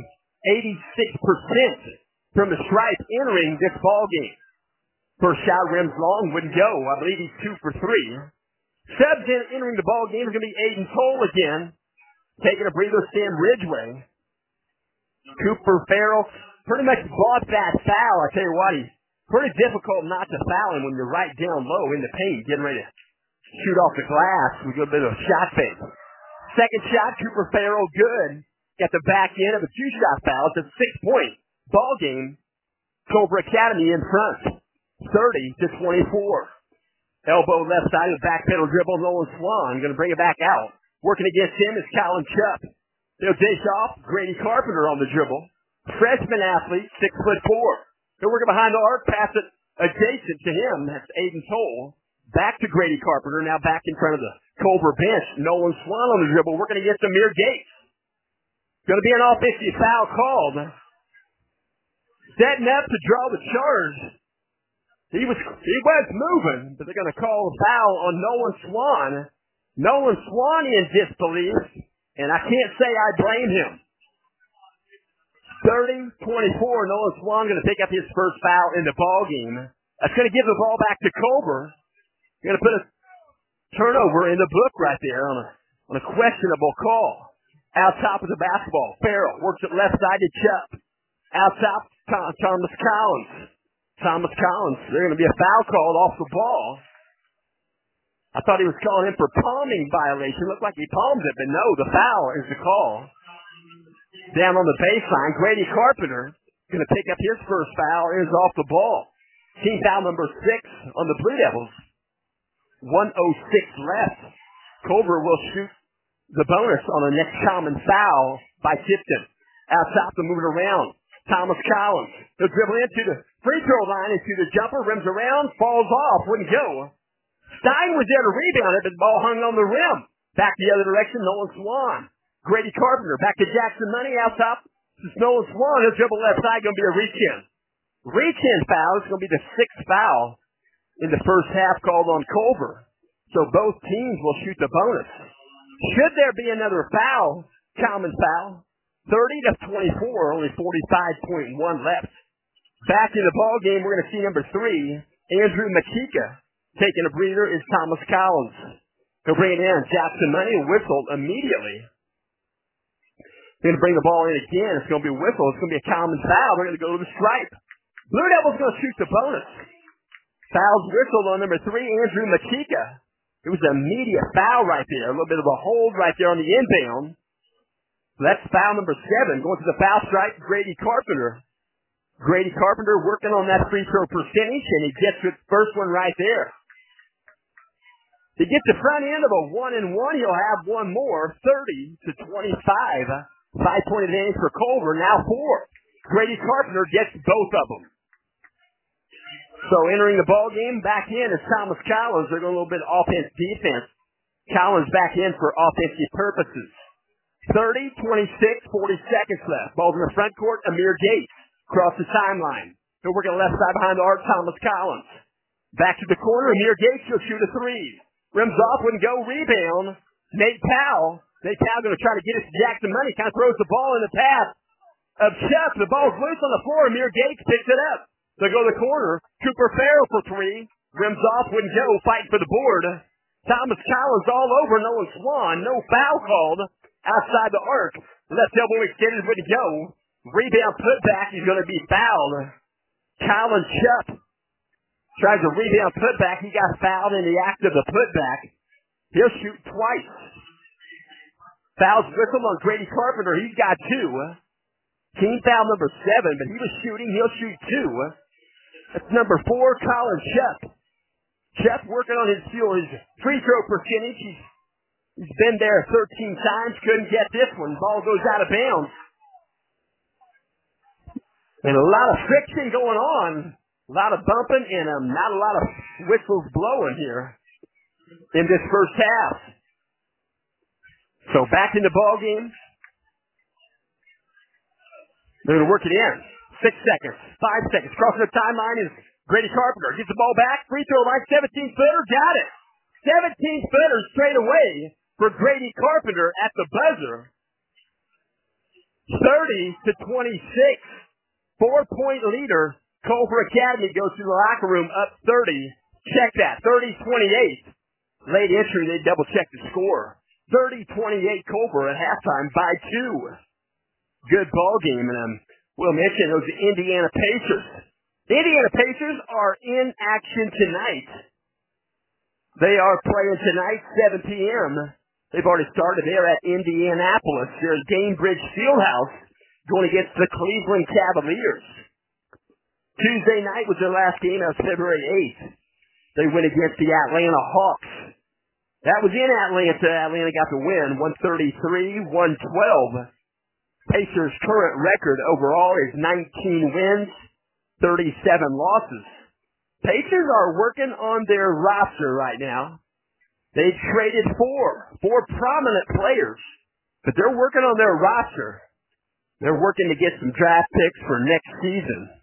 86% from the stripe entering this ball game. First shot rims long, wouldn't go. I believe he's 2 for 3. Subs entering the ball game is going to be Aiden Toll again. Taking a breather, Sam Ridgway. Cooper Farrell pretty much bought that foul. I tell you what, he's pretty difficult not to foul him when you're right down low in the paint, getting ready to shoot off the glass with a bit of a shot fake. Second shot, Cooper Farrell, good. Got the back end of a 2-shot foul. It's a 6-point ball game. Culver Academy in front, 30-24. Elbow left side of the back pedal dribble. Nolan Swan going to bring it back out. Working against him is Colin Shupp. They'll dish off Grady Carpenter on the dribble. Freshman athlete, 6'4". They're working behind the arc, pass it adjacent to him. That's Aiden Toll. Back to Grady Carpenter, now back in front of the Culver bench. Nolan Swan on the dribble, working against Amir Gates. Going to be an offensive foul called setting up to draw the charge. He was moving, but they're going to call a foul on Nolan Swan. Nolan Swan in disbelief, and I can't say I blame him. 30-24, Nolan Swan going to pick up his first foul in the ball game. That's going to give the ball back to Culver. Going to put a turnover in the book right there on a questionable call. Out top of the basketball, Farrell works it left side to Chubb. Out top, Thomas Collins. Thomas Collins, there's going to be a foul called off the ball. I thought he was calling him for palming violation. Looked like he palmed it, but no, the foul is the call. Down on the baseline, Grady Carpenter going to pick up his first foul and is off the ball. Team foul number 6 on the Blue Devils. 1:06 left. Culver will shoot the bonus on the next common foul by Tipton. Out top to move it around. Thomas Collins. He'll dribble into the free throw line, into the jumper, rims around, falls off, wouldn't go. Stein was there to rebound it, but the ball hung on the rim. Back the other direction, Nolan Swan. Grady Carpenter, back to Jackson Money, out top. This is Nolan Swan. He'll dribble left side, going to be a reach-in. Reach-in foul is going to be the 6th foul in the first half called on Culver. So both teams will shoot the bonus. Should there be another foul, common foul, 30-24, only 45.1 left. Back in the ball game, we're going to see number 3, Andrew Makika. Taking a breather is Thomas Collins. He'll bring it in. Jackson Money whistled immediately. They're going to bring the ball in again. It's going to be a whistle. It's going to be a common foul. We're going to go to the stripe. Blue Devils going to shoot the bonus. Foul's whistled on number 3, Andrew Makika. It was an immediate foul right there. A little bit of a hold right there on the inbound. So that's foul number 7. Going to the foul stripe, Grady Carpenter. Grady Carpenter working on that free throw percentage, and he gets the first one right there. To get the front end of a 1-and-1, he'll have one more, 30-25. 5-point advantage for Culver, now 4. Grady Carpenter gets both of them. So entering the ball game, back in is Thomas Collins. They're going a little bit offense-defense. Collins back in for offensive purposes. 30, 26, 40 seconds left. Ball's in the front court. Amir Gates across the timeline. He'll work on the left side behind the arc. Thomas Collins. Back to the corner. Amir Gates will shoot a 3. Rims off, wouldn't go. Rebound. Nate Powell. Nate Powell going to try to get it to Jackson Money. Kind of throws the ball in the path of Chuck. The ball's loose on the floor. Amir Gates picks it up. They'll go to the corner. Cooper Farrell for 3. Rims off, wouldn't go. Fighting for the board. Thomas Collins all over Nolan Swan. No foul called. Outside the arc. Left elbow extended, wouldn't go. Rebound putback. He's going to be fouled. Colin Chupp tries a rebound putback. He got fouled in the act of the putback. He'll shoot twice. Fouls whistle on Grady Carpenter. He's got 2. Team foul number 7, but he was shooting. He'll shoot 2. That's number 4, Colin Chupp. Chupp working on his free throw percentage. He's been there 13 times, couldn't get this one. Ball goes out of bounds. And a lot of friction going on. A lot of bumping and not a lot of whistles blowing here in this first half. So back in the ball game. They're going to work it in. 6 seconds, 5 seconds. Crossing the timeline is Grady Carpenter. Gets the ball back. Free throw line, 17-footer. Got it. 17-footer straight away for Grady Carpenter at the buzzer. 30-26. 4-point leader. Culver Academy goes to the locker room up 30. Check that. 30-28. Late entry, they double check the score. 30-28 Culver at halftime by 2. Good ball game. And we'll mention those Indiana Pacers. The Indiana Pacers are in action tonight. They are playing tonight, 7 p.m. They've already started there at Indianapolis. They're at Gainbridge Fieldhouse going against the Cleveland Cavaliers. Tuesday night was their last game. That was February 8th. They went against the Atlanta Hawks. That was in Atlanta. Atlanta got the win, 133-112. Pacers' current record overall is 19 wins, 37 losses. Pacers are working on their roster right now. They traded four prominent players, but they're working on their roster. They're working to get some draft picks for next season.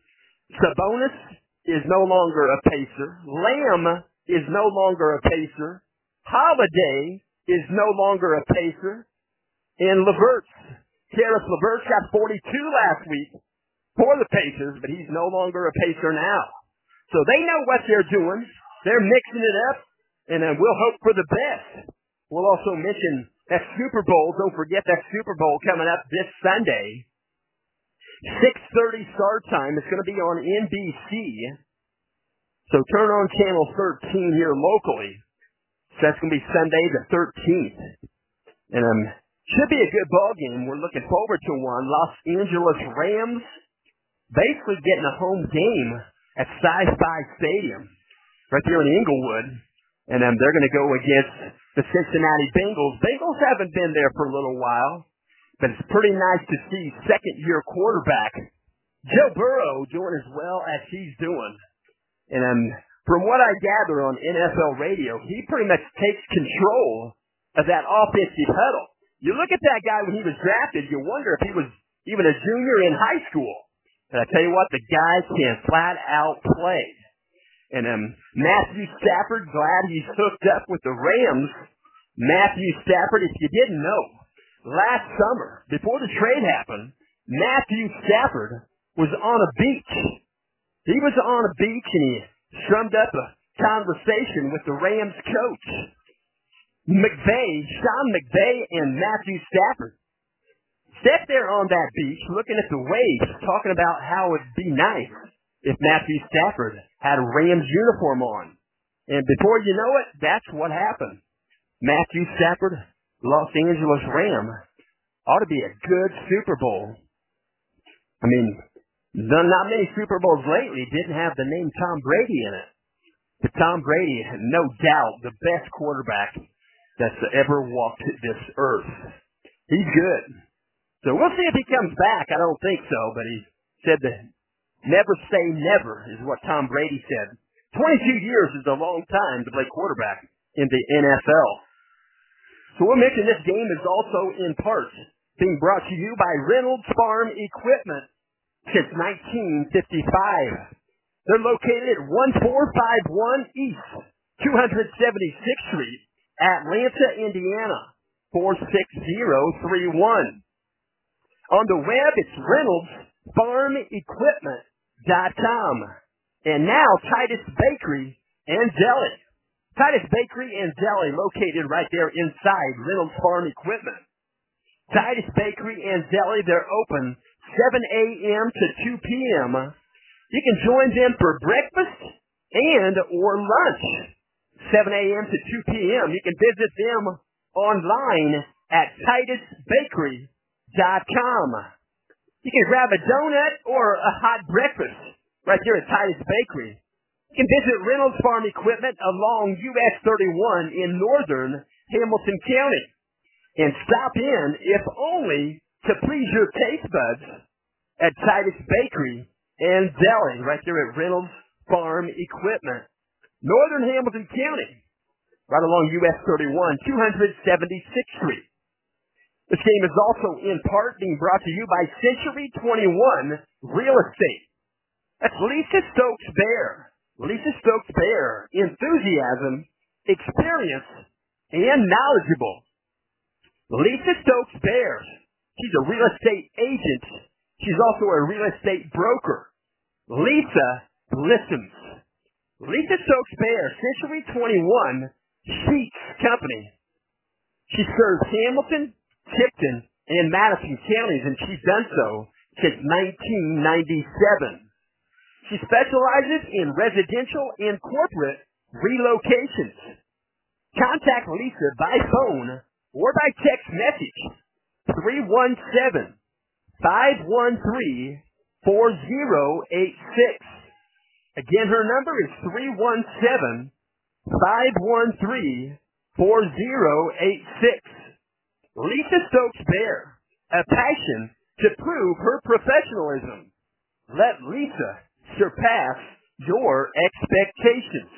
Sabonis is no longer a Pacer. Lamb is no longer a Pacer. Holiday is no longer a Pacer. And Caris LeVert got 42 last week for the Pacers, but he's no longer a Pacer now. So they know what they're doing. They're mixing it up, and we'll hope for the best. We'll also mention that Super Bowl. Don't forget that Super Bowl coming up this Sunday. 6:30 start time. It's going to be on NBC. So turn on channel 13 here locally. So that's going to be Sunday the 13th. And should be a good ball game. We're looking forward to one. Los Angeles Rams basically getting a home game at SoFi Stadium right there in Inglewood. And they're going to go against the Cincinnati Bengals. Bengals haven't been there for a little while, but it's pretty nice to see second-year quarterback Joe Burrow doing as well as he's doing. And from what I gather on NFL radio, he pretty much takes control of that offensive huddle. You look at that guy when he was drafted, you wonder if he was even a junior in high school. And I tell you what, the guy can flat out play. And Matthew Stafford, glad he's hooked up with the Rams. Matthew Stafford, if you didn't know, last summer, before the trade happened, Matthew Stafford was on a beach. He was on a beach and he strummed up a conversation with the Rams coach. Sean McVay and Matthew Stafford sat there on that beach looking at the waves, talking about how it'd be nice if Matthew Stafford had a Rams uniform on. And before you know it, that's what happened. Matthew Stafford, Los Angeles Ram, ought to be a good Super Bowl. I mean, not many Super Bowls lately didn't have the name Tom Brady in it. But Tom Brady, no doubt, the best quarterback that's ever walked this earth. He's good. So we'll see if he comes back. I don't think so, but he said that never say never is what Tom Brady said. 22 years is a long time to play quarterback in the NFL. So we'll mention this game is also in part being brought to you by Reynolds Farm Equipment since 1955. They're located at 1451 East 276th Street, Atlanta, Indiana, 46031. On the web, it's ReynoldsFarmEquipment.com. And now, Titus Bakery and Deli. Titus Bakery and Deli located right there inside Reynolds Farm Equipment. Titus Bakery and Deli, they're open 7 a.m. to 2 p.m. You can join them for breakfast and or lunch. 7 a.m. to 2 p.m. You can visit them online at TitusBakery.com. You can grab a donut or a hot breakfast right there at Titus Bakery. You can visit Reynolds Farm Equipment along US 31 in northern Hamilton County. And stop in, if only to please your taste buds, at Titus Bakery and Deli right there at Reynolds Farm Equipment. Northern Hamilton County, right along US 31, 276th Street. This game is also in part being brought to you by Century 21 Real Estate. That's Lisa Stokes Bear. Lisa Stokes Bear, enthusiasm, experience, and knowledgeable. Lisa Stokes Bear, she's a real estate agent. She's also a real estate broker. Lisa listens. Lisa Stokes Bear, Century 21 Sheets Company. She serves Hamilton, Tipton, and Madison counties, and she's done so since 1997. She specializes in residential and corporate relocations. Contact Lisa by phone or by text message, 317-513-4086. Again, her number is 317-513-4086. Lisa Stokes Bear, a passion to prove her professionalism. Let Lisa surpass your expectations.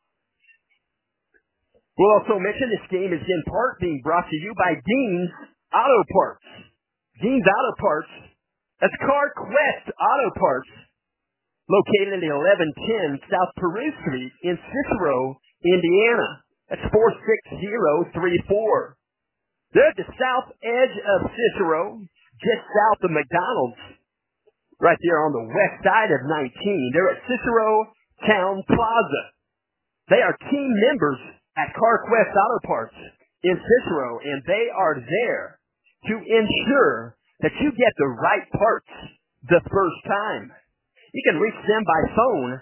We'll also mention this game is in part being brought to you by Dean's Auto Parts. Dean's Auto Parts, that's CarQuest Auto Parts, located at 1110 South Peru Street in Cicero, Indiana. That's 46034. They're at the south edge of Cicero, just south of McDonald's, right there on the west side of 19. They're at Cicero Town Plaza. They are team members at CarQuest Auto Parts in Cicero, and they are there to ensure that you get the right parts the first time. You can reach them by phone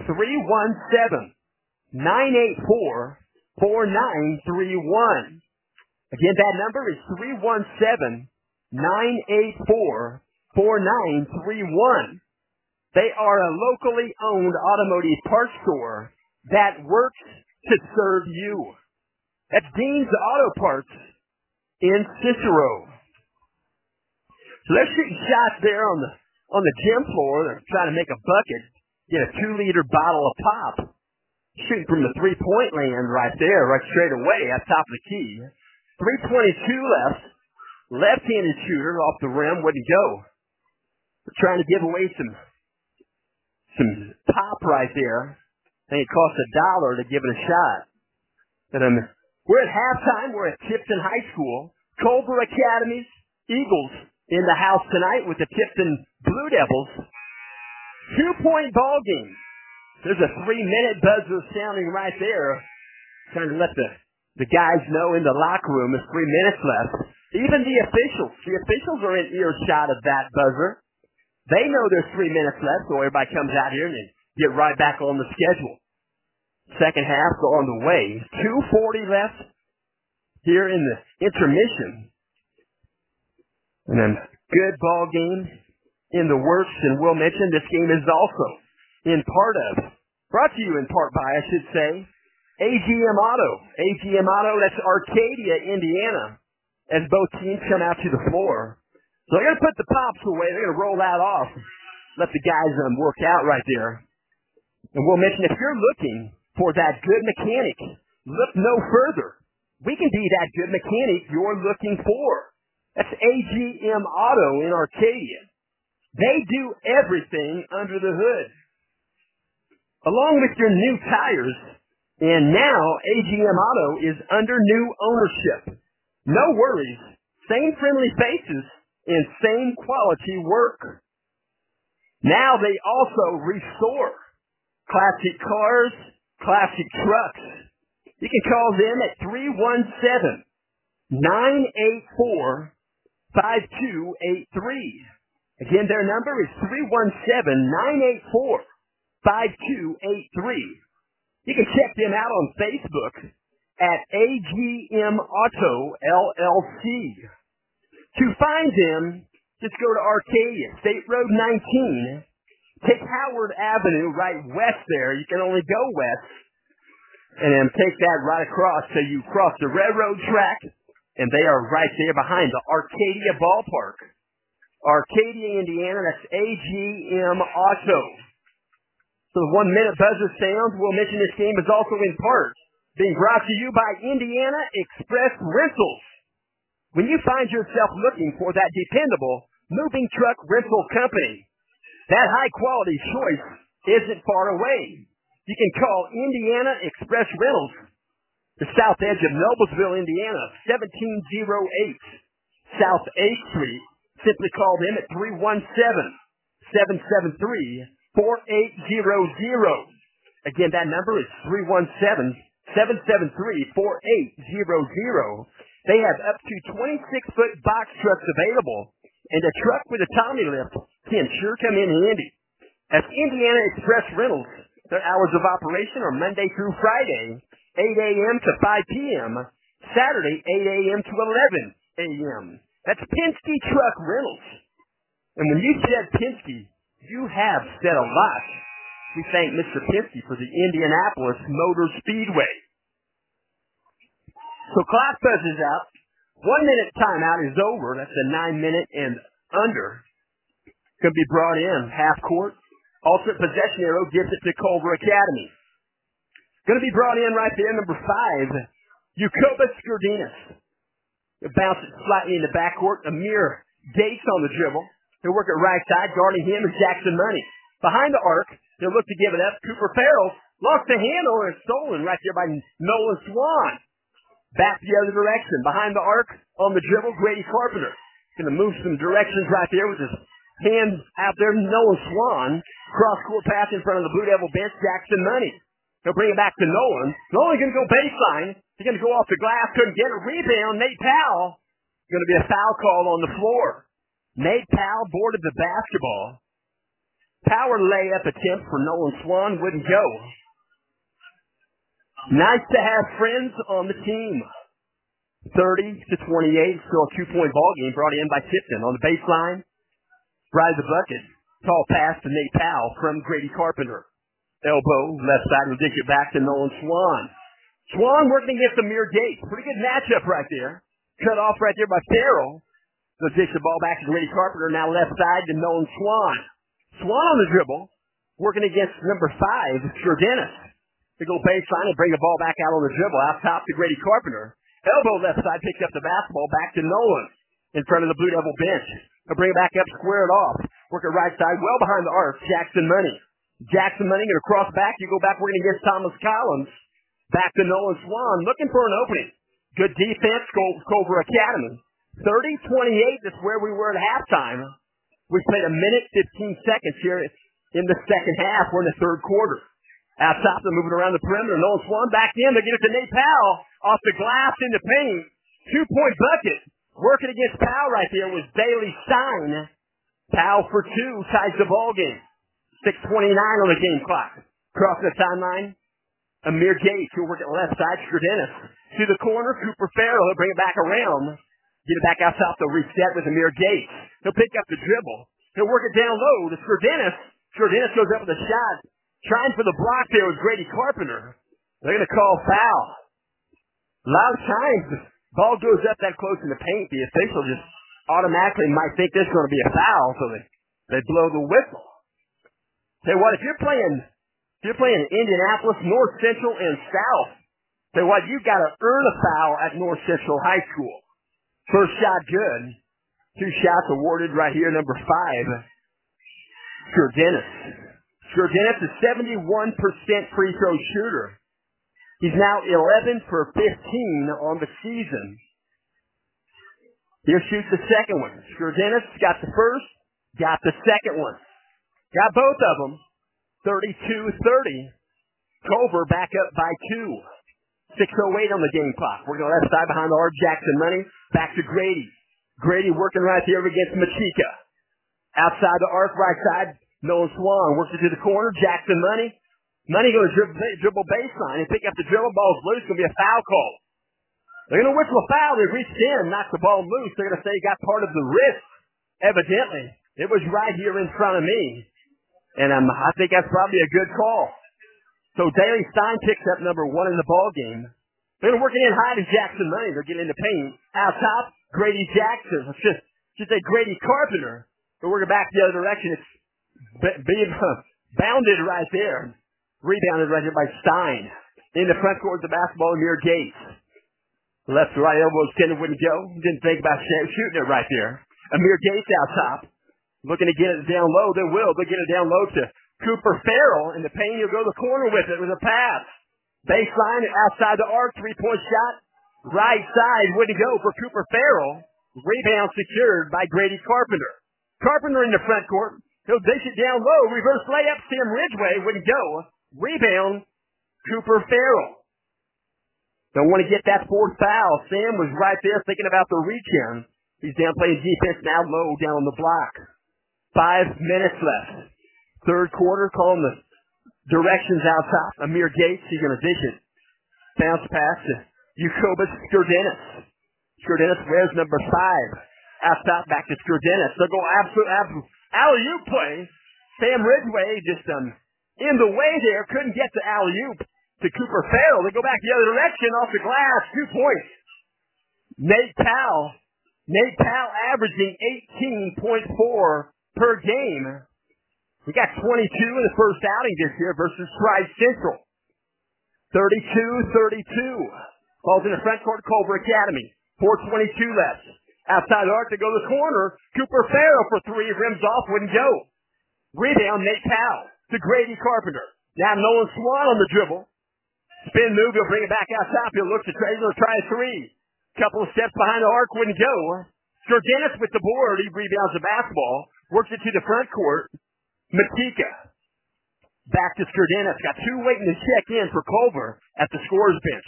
317-984-4931. Again, that number is 317-984-4931. They are a locally owned automotive parts store that works to serve you. That's Dean's Auto Parts in Cicero. So they're shooting shots there on the gym floor. They're trying to make a bucket, get a 2-liter bottle of pop. Shooting from the 3-point land right there, right straight away at top of the key. 3:22 left. Left-handed shooter off the rim, wouldn't go. We're trying to give away some pop right there. I think it costs $1 to give it a shot. But we're at halftime. We're at Tipton High School. Culver Academy's Eagles in the house tonight with the Tipton Blue Devils. 2-point ball game. There's a 3-minute buzzer sounding right there. Trying to let the guys know in the locker room there's 3 minutes left. Even the officials are in earshot of that buzzer. They know there's 3 minutes left, so everybody comes out here and get right back on the schedule. Second half on the way. 2:40 left here in the intermission. And then good ball game in the works, and we'll mention this game is also brought to you in part by, I should say, AGM Auto. AGM Auto, that's Arcadia, Indiana, as both teams come out to the floor. So they're going to put the pops away. They're going to roll that off. Let the guys work out right there. And we'll mention, if you're looking for that good mechanic, look no further. We can be that good mechanic you're looking for. That's AGM Auto in Arcadia. They do everything under the hood. Along with your new tires, and now AGM Auto is under new ownership. No worries. Same friendly faces and same quality work. Now they also restore classic cars, classic trucks. You can call them at 317-984-5283. Again, their number is 317-984-5283. You can check them out on Facebook at AGM Auto LLC. To find them, just go to Arcadia, State Road 19. Take Howard Avenue right west there. You can only go west. And then take that right across till you cross the railroad track. And they are right there behind the Arcadia Ballpark. Arcadia, Indiana, that's AGM Auto. So the 1-minute buzzer sounds. We'll mention this game is also in part being brought to you by Indiana Express Rentals. When you find yourself looking for that dependable moving truck rental company, that high-quality choice isn't far away. You can call Indiana Express Rentals, the south edge of Noblesville, Indiana, 1708 South 8th Street. Simply call them at 317-773-4800. Again, that number is 317-773-4800. They have up to 26-foot box trucks available, and a truck with a Tommy lift can sure come in handy. At Indiana Express Rentals, their hours of operation are Monday through Friday, 8 a.m. to 5 p.m., Saturday, 8 a.m. to 11 a.m. That's Penske Truck Rentals. And when you said Penske, you have said a lot. We thank Mr. Penske for the Indianapolis Motor Speedway. So clock buzzes out. 1-minute timeout is over. That's a 9-minute and under. Could be brought in half court. Alternate possession arrow gives it to Culver Academy. Going to be brought in right there, number 5, Jacobus Skurdinas. He'll bounce it slightly in the backcourt. Amir Gates on the dribble. He'll work it right side. Guarding him is Jackson Money. Behind the arc, he'll look to give it up. Cooper Farrell lost the handle and it's stolen right there by Nolan Swan. Back the other direction. Behind the arc, on the dribble, Grady Carpenter. Going to move some directions right there with his hands out there. Nolan Swan. Cross-court pass in front of the Blue Devil bench. Jackson Money. He'll bring it back to Nolan. Nolan going to go baseline. He's going to go off the glass. Couldn't get a rebound. Nate Powell. Going to be a foul call on the floor. Nate Powell boarded the basketball. Power layup attempt for Nolan Swan. Wouldn't go. Nice to have friends on the team. 30-28. Still a 2-point ball game brought in by Tipton. On the baseline. Right the bucket. Tall pass to Nate Powell from Grady Carpenter. Elbow, left side, will dish it back to Nolan Swan. Swan working against Amir Gates. Pretty good matchup right there. Cut off right there by Farrell. They'll dish the ball back to Grady Carpenter. Now left side to Nolan Swan. Swan on the dribble. Working against number 5, Sherdennis. They go baseline and bring the ball back out on the dribble. Out top to Grady Carpenter. Elbow left side picks up the basketball back to Nolan. In front of the Blue Devil bench. They'll bring it back up, square it off. Working right side, well behind the arc. Jackson Money. Jackson Money going to cross back. You go back working against Thomas Collins. Back to Nolan Swan. Looking for an opening. Good defense, Culver Academy. 30-28. That's where we were at halftime. We played a minute, 15 seconds here in the second half. We're in the third quarter. Out top, they're moving around the perimeter. Nolan Swan back in. They get it to Nate Powell. Off the glass in the paint. 2-point bucket. Working against Powell right there was Bailey Stein. Powell for 2. Ties the ball game. 6:29 on the game clock. Crossing the timeline. Amir Gates, who'll work at left side. Sherdennis to the corner. Cooper Farrell, he'll bring it back around. Get it back out top. They'll reset with Amir Gates. He'll pick up the dribble. He'll work it down low to Sherdennis. Sherdennis goes up with a shot. Trying for the block there was Grady Carpenter. They're going to call foul. A lot of times, the ball goes up that close in the paint. The official just automatically might think this is going to be a foul, so they blow the whistle. Say what, if you're playing Indianapolis, North Central, and South, say what, you've got to earn a foul at North Central High School. First shot good. 2 shots awarded right here, number 5. Sherdennis is 71% free throw shooter. He's now 11 for 15 on the season. He'll shoot the second one. Sherdennis got the first, got the second one. Got both of them. 32-30. Culver back up by 2. 6:08 on the game clock. We're going to left side behind the arc. Jackson Money. Back to Grady. Grady working right here against Machika. Outside the arc, right side. Nolan Swan works it to the corner. Jackson Money. Money going to dribble baseline and pick up the dribble. Ball's loose. Going to be a foul call. They're going to whistle a foul. They reached in, knocked the ball loose. They're going to say he got part of the wrist. Evidently. It was right here in front of me. And I think that's probably a good call. So Bailey Stein picks up number 1 in the ball game. They're working in high to Jackson Money. They're getting into paint. Out top, Grady Jackson. Should say Grady Carpenter. They're working back the other direction. It's being bounded right there. Rebounded right here by Stein. In the front court of the basketball, Amir Gates. Left to right elbow extended, wouldn't go. Didn't think about shooting it right there. Amir Gates out top. Looking to get it down low. They will. They'll get it down low to Cooper Farrell. In the paint, he'll go to the corner with it with a pass. Baseline outside the arc. 3-point shot. Right side. Wouldn't go for Cooper Farrell. Rebound secured by Grady Carpenter. Carpenter in the front court. He'll dish it down low. Reverse layup. Sam Ridgway wouldn't go. Rebound. Cooper Farrell. Don't want to get that 4th foul. Sam was right there thinking about the reach-in. He's down playing defense now low down on the block. 5 minutes left. Third quarter, calling the directions out top. Amir Gates, he's going to dish it. Bounce pass to Jukobus Sherdennis. Sherdennis wears number 5. Out top, back to Sherdennis. They'll go absolute alley-oop play. Sam Ridgway just in the way there. Couldn't get the alley-oop to Cooper Farrell. They go back the other direction off the glass. 2 points. Nate Powell averaging 18.4 per game. We got 22 in the first outing this year versus Pride Central. 32-32. Ball's in the front court, Culver Academy. 4:22 left. Outside the arc to go to the corner. Cooper Farrell for 3. Rims off, wouldn't go. Rebound, Nate Powell to Grady Carpenter. Now Nolan Swan on the dribble. Spin move, he'll bring it back out top. He'll look to Trey, he'll try a three. Couple of steps behind the arc, wouldn't go. Sturgenis with the board, he rebounds the basketball. Works it to the front court. Matika. Back to Sturgenis. Got two waiting to check in for Culver at the scorer's bench.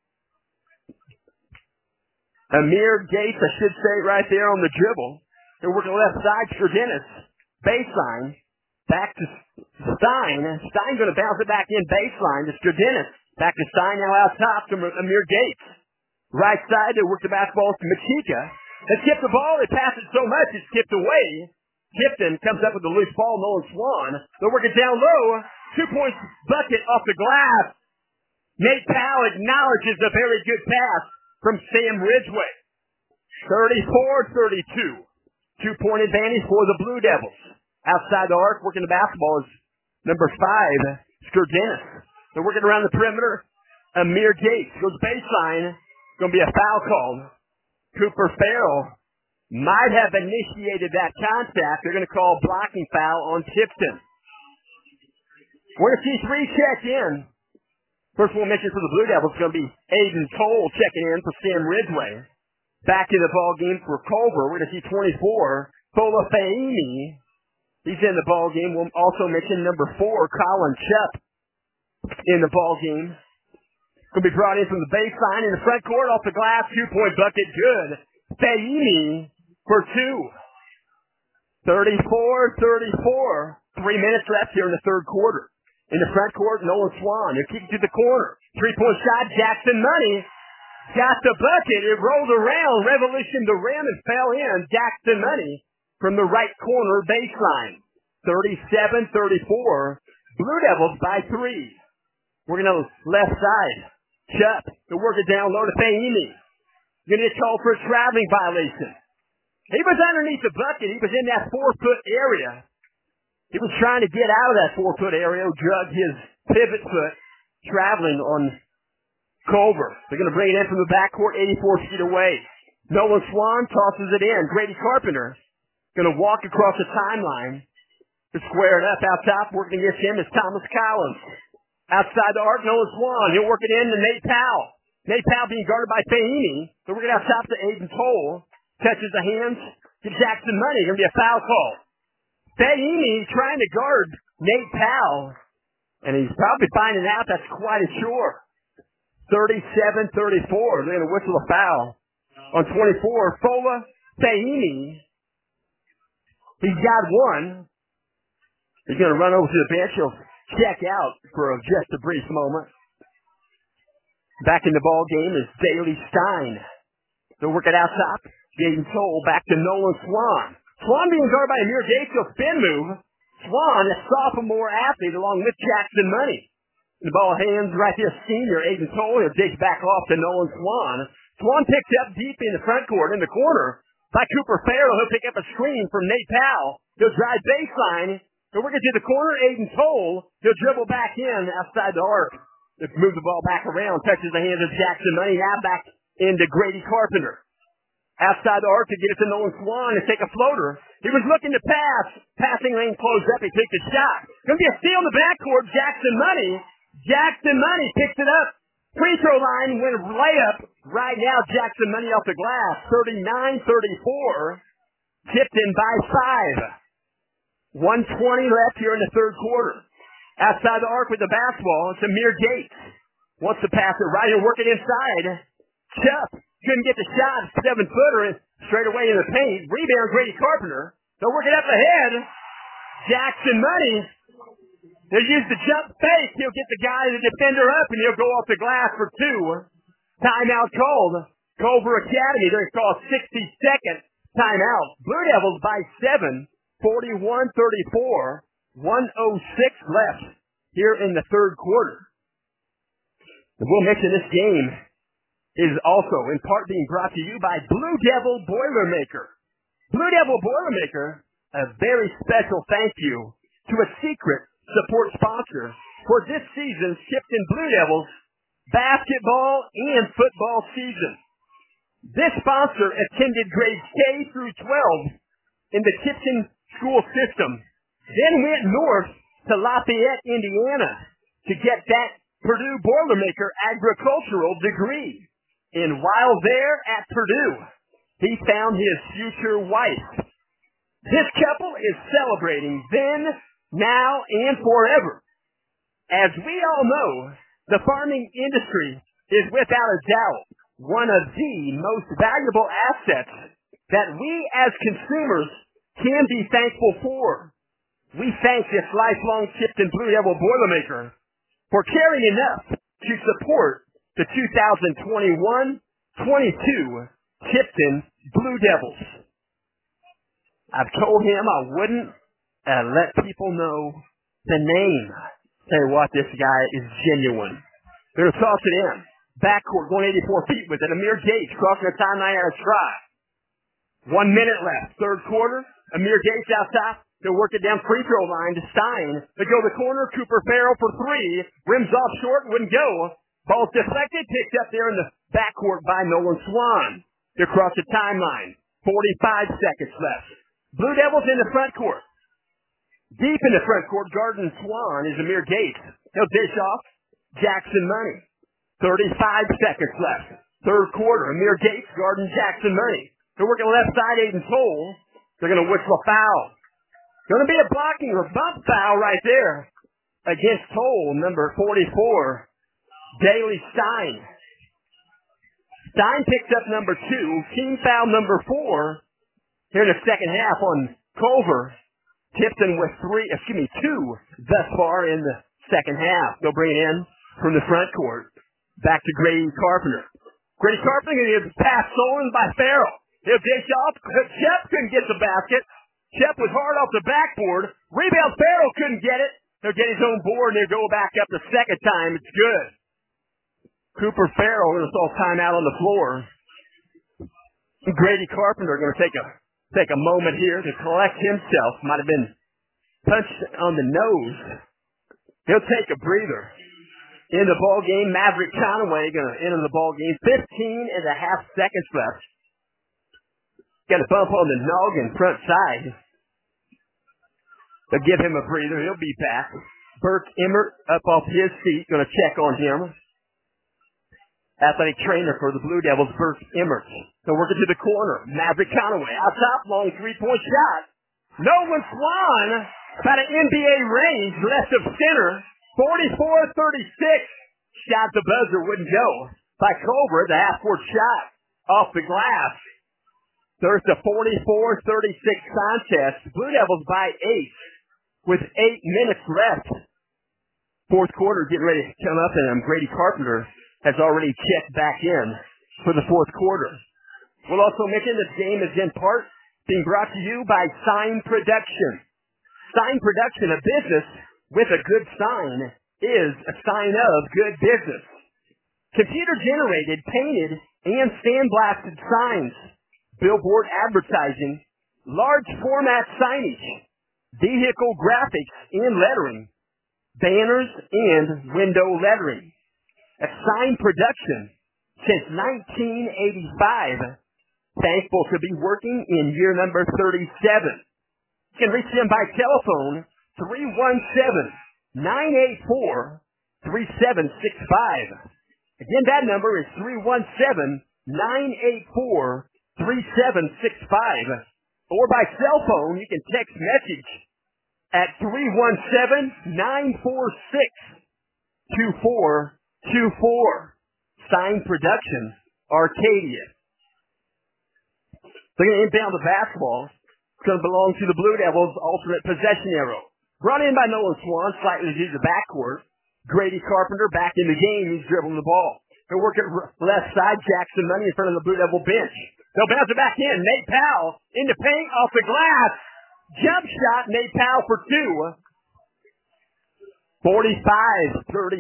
Amir Gates, I should say, right there on the dribble. They're working left side. Sturgenis. Baseline. Back to Stein. Stein going to bounce it back in baseline to Sturgenis. Back to Stein now out top to Amir Gates. Right side, they work the basketball to Matika. They skip the ball. They pass it so much, it's tipped away. Tipton comes up with the loose ball. Nolan Swan. They'll work it down low. 2-point bucket off the glass. Nate Powell acknowledges a very good pass from Sam Ridgeway. 34-32. 2-point advantage for the Blue Devils. Outside the arc, working the basketball is number 5, Sturgenis. They're working around the perimeter. Amir Gates goes baseline. Going to be a foul call. Cooper Farrell might have initiated that contact. They're going to call blocking foul on Tipton. We're going to see 3 check in. First one mentioned for the Blue Devils is going to be Aiden Cole checking in for Sam Ridgeway. Back in the ball game for Culver. We're going to see 24, Fola Fahimi. He's in the ball game. We'll also mention number 4, Colin Chupp, in the ball game. Going to be brought in from the baseline in the front court, off the glass, 2-point bucket, good. Fahimi for 2. 34-34. 3 minutes left here in the third quarter. In the front court, Nolan Swan. He'll kick it to the corner. 3-point shot, Jackson Money. Got the bucket. It rolled around, revolution the rim, and fell in. Jackson Money from the right corner baseline. 37-34. Blue Devils by 3. We're going to left side. Chupp to work it down low to Fahimi. Going to get called for a traveling violation. He was underneath the bucket. He was in that 4-foot area. He was trying to get out of that 4-foot area, drug his pivot foot, traveling on Culver. They're going to bring it in from the backcourt, 84 feet away. Nolan Swan tosses it in. Grady Carpenter going to walk across the timeline to square it up. Out top, working against him is Thomas Collins. Outside the arc, Nolan Swan. He'll work it in to Nate Powell. Nate Powell being guarded by Fahimi. They're working out top to Aiden Cole. Touches the hands. Gives Jackson Money. Going to be a foul call. Fahimi trying to guard Nate Powell. And he's probably finding out that's quite a chore. 37-34. They're going to whistle a foul on 24. Fola Fahimi. He's got one. He's going to run over to the bench. He'll check out for just a brief moment. Back in the ball game is Daley Stein. They'll work it out top. Jaden Cole back to Nolan Swan. Swan being guarded by Amir Gates. He'll spin move. Swan, a sophomore athlete, along with Jackson Money. The ball hands right here, senior Aiden Cole. He'll dish back off to Nolan Swan. Swan picks up deep in the front court, in the corner, by Cooper Farrell. He'll pick up a screen from Nate Powell. He'll drive baseline. He'll work it to the corner. Aiden Cole. He'll dribble back in outside the arc. He'll move the ball back around. Touches the hands of Jackson Money. Now back into Grady Carpenter. Outside the arc to get it to Nolan Swan and take a floater. He was looking to pass. Passing lane closed up. He takes a shot. Going to be a steal in the backcourt. Jackson Money. Jackson Money picks it up. Free throw line went layup. Right now, Jackson Money off the glass. 39-34. Tipped in by 5. 1:20 left here in the third quarter. Outside the arc with the basketball, it's Amir Gates. Wants to pass it right and work it inside. Chupp couldn't get the shot. 7-footer straight away in the paint. Rebound, Grady Carpenter. They'll work it up ahead. Jackson Money. They'll use the jump fake. He'll get the guy, the defender up, and he'll go off the glass for 2. Timeout called. Culver Academy. They're going to call a 60-second timeout. Blue Devils by 7. 41-34. 1:06 left here in the third quarter. And we'll mention this game is also in part being brought to you by Blue Devil Boilermaker. Blue Devil Boilermaker, a very special thank you to a secret support sponsor for this season's Tipton Blue Devils basketball and football season. This sponsor attended grades K through 12 in the Tipton school system. then went north to Lafayette, Indiana to get that Purdue Boilermaker agricultural degree. And while there at Purdue, he found his future wife. This couple is celebrating then, now, and forever. As we all know, the farming industry is without a doubt one of the most valuable assets that we as consumers can be thankful for. We thank this lifelong Tipton Blue Devil Boilermaker for caring enough to support the 2021-22 Tipton Blue Devils. I've told him I wouldn't let people know the name. Tell you what, this guy is genuine. They're going to toss it in. Backcourt going 84 feet with it. Amir Gates crossing the timeline on a try. 1 minute left. Third quarter. Amir Gates out top. They'll work it down free throw line to Stein. They go to the corner. Cooper Farrell for three. Rims off short. Wouldn't go. Ball's deflected. Picked up there in the backcourt by Nolan Swan. They cross the timeline. 45 seconds left. Blue Devils in the front court. Deep in the front court, guarding Swan is Amir Gates. He'll dish off Jackson Money. 35 seconds left. Third quarter, Amir Gates guarding Jackson Money. They're working left side, Aiden Toll. They're going to whistle a foul. Going to be a blocking or bump foul right there against Toll, number 44, Daley Stein. Stein picks up number 2, team foul number 4 here in the second half on Culver. Tipton with 2 thus far in the second half. They'll bring it in from the front court. Back to Grady Carpenter. Grady Carpenter going to pass stolen by Farrell. He'll dish off. Shep couldn't get the basket. Shep was hard off the backboard. Rebound, Farrell couldn't get it. He'll get his own board and he'll go back up the second time. It's good. Cooper Farrell going to call timeout on the floor. Grady Carpenter going to take a moment here to collect himself. Might have been punched on the nose. He'll take a breather. In the ball game, Maverick Conaway going to enter the ball game. 15 and a half seconds left. Got a bump on the noggin front side. They'll give him a breather. He'll be back. Burke Emmert up off his feet. Going to check on him. Athletic trainer for the Blue Devils, Burke Emmert. They'll work it to the corner. Maverick Conaway out top. Long three-point shot. Nolan Swan. About an NBA range. Left of center. 44-36. Shot the buzzer. Wouldn't go. By Culver. The half-court shot. Off the glass. There's the 44-36 contest. Blue Devils by 8 with 8 minutes left. Fourth quarter getting ready to come up, and Grady Carpenter has already checked back in for the fourth quarter. We'll also mention this game is in part being brought to you by Sign Production. Sign Production, a business with a good sign, is a sign of good business. Computer-generated, painted, and sandblasted signs, billboard advertising, large format signage, vehicle graphics and lettering, banners and window lettering. A Sign Production since 1985. Thankful to be working in year number 37. You can reach them by telephone 317-984-3765. Again, that number is 317-984-3765. Or by cell phone, you can text message at 317-946-2424. Sign Production, Arcadia. They're going to inbound the basketball. It's going to belong to the Blue Devils' alternate possession arrow. Brought in by Nolan Swan, slightly to the backcourt. Grady Carpenter back in the game. He's dribbling the ball. They're working left side. Jackson Money in front of the Blue Devil bench. They'll bounce it back in. Nate Powell in the paint, off the glass. Jump shot, Nate Powell for 2. 46-36.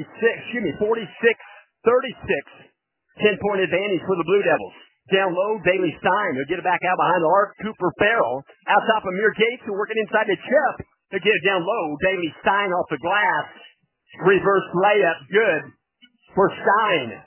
10-point advantage for the Blue Devils. Down low, Daley Stein. They'll get it back out behind the arc. Cooper Farrell. Out top of Amir Gates. They're working inside the chip. They'll get it down low. Daley Stein off the glass. Reverse layup. Good for Stein.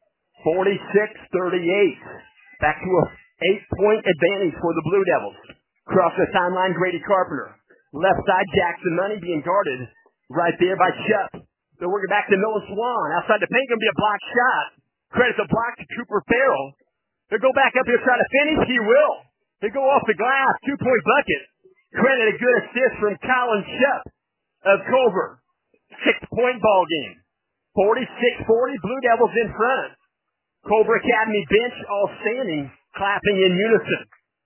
46-38. Back to a 8-point advantage for the Blue Devils. Cross the timeline, Grady Carpenter. Left side, Jackson Money being guarded right there by Chubb. So we're back to Nolan Swan. Outside the paint, going to be a block shot. Credit the block to Cooper Farrell. He'll go back up here, try to finish. He will. He'll go off the glass. 2-point bucket. Credit a good assist from Colin Chubb of Culver. 6-point ball game. 46-40, Blue Devils in front. Culver Academy bench all standing, clapping in unison.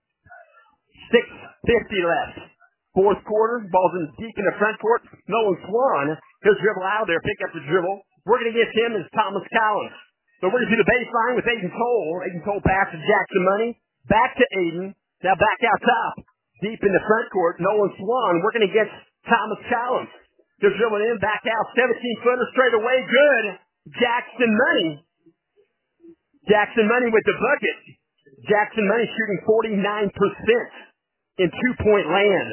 6:50 left. Fourth quarter, ball's in deep in the front court. Nolan Swan, he'll dribble out there, pick up the dribble. Working against him is Thomas Collins. So we're going to do the baseline with Aiden Cole. Aiden Cole passes Jackson Money. Back to Aiden. Now back out top. Deep in the front court, Nolan Swan working against Thomas Collins. They're dribbling in, back out, 17-footer straight away, good. Jackson Money. Jackson Money with the bucket. Jackson Money shooting 49% in 2-point land.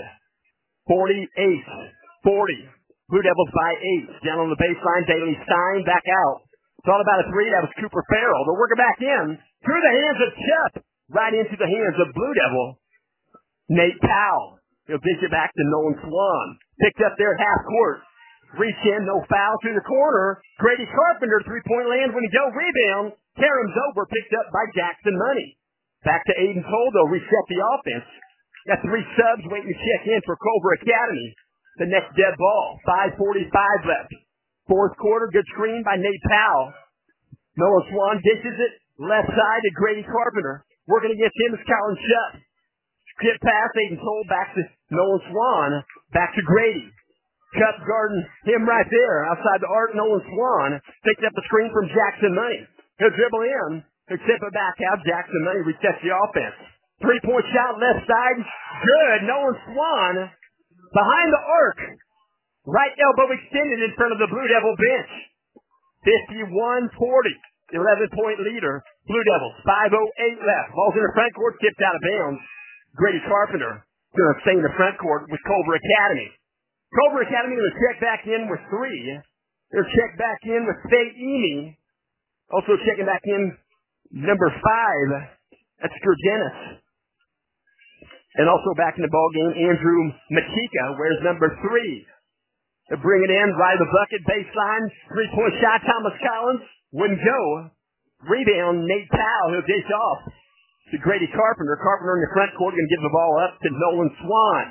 48-40. Blue Devils by 8. Down on the baseline, Daly Stein back out. Thought about a three, that was Cooper Farrell. They'll work it back in. Through the hands of Chubb. Right into the hands of Blue Devil. Nate Powell. He'll dish it back to Nolan Swan. Picked up there at half court. Reach in, no foul through the corner. Grady Carpenter, 3-point land when he go. Rebound. Karam's over, picked up by Jackson Money. Back to Aiden Cole, though. Reset the offense. Got 3 subs waiting to check in for Culver Academy. The next dead ball. 5:45 left. Fourth quarter, good screen by Nate Powell. Nolan Swan dishes it. Left side to Grady Carpenter. Working against him is Colin Chubb. Skip pass, Aiden Cole back to Nolan Swan. Back to Grady. Chubb guarding him right there. Outside the arc, Nolan Swan. Picked up the screen from Jackson Money. He'll dribble in. He'll tip it back out. Jackson Money resets the offense. 3-point shot, left side. Good. Nolan Swan behind the arc. Right elbow extended in front of the Blue Devil bench. 51-40. 11-point leader. Blue Devils. 5:08 left. Ball's in the front court. Tipped out of bounds. Grady Carpenter going to stay in the front court with Culver Academy. Culver Academy will check back in with 3. They'll check back in with Fahimi. Also checking back in number 5. That's Sturgenis. And also back in the ball game, Andrew Machika wears number 3. They'll bring it in, right of the bucket, baseline, 3-point shot, Thomas Collins. Wouldn't go. Rebound, Nate Powell, he'll dish off to Grady Carpenter. Carpenter in the front court going to give the ball up to Nolan Swan.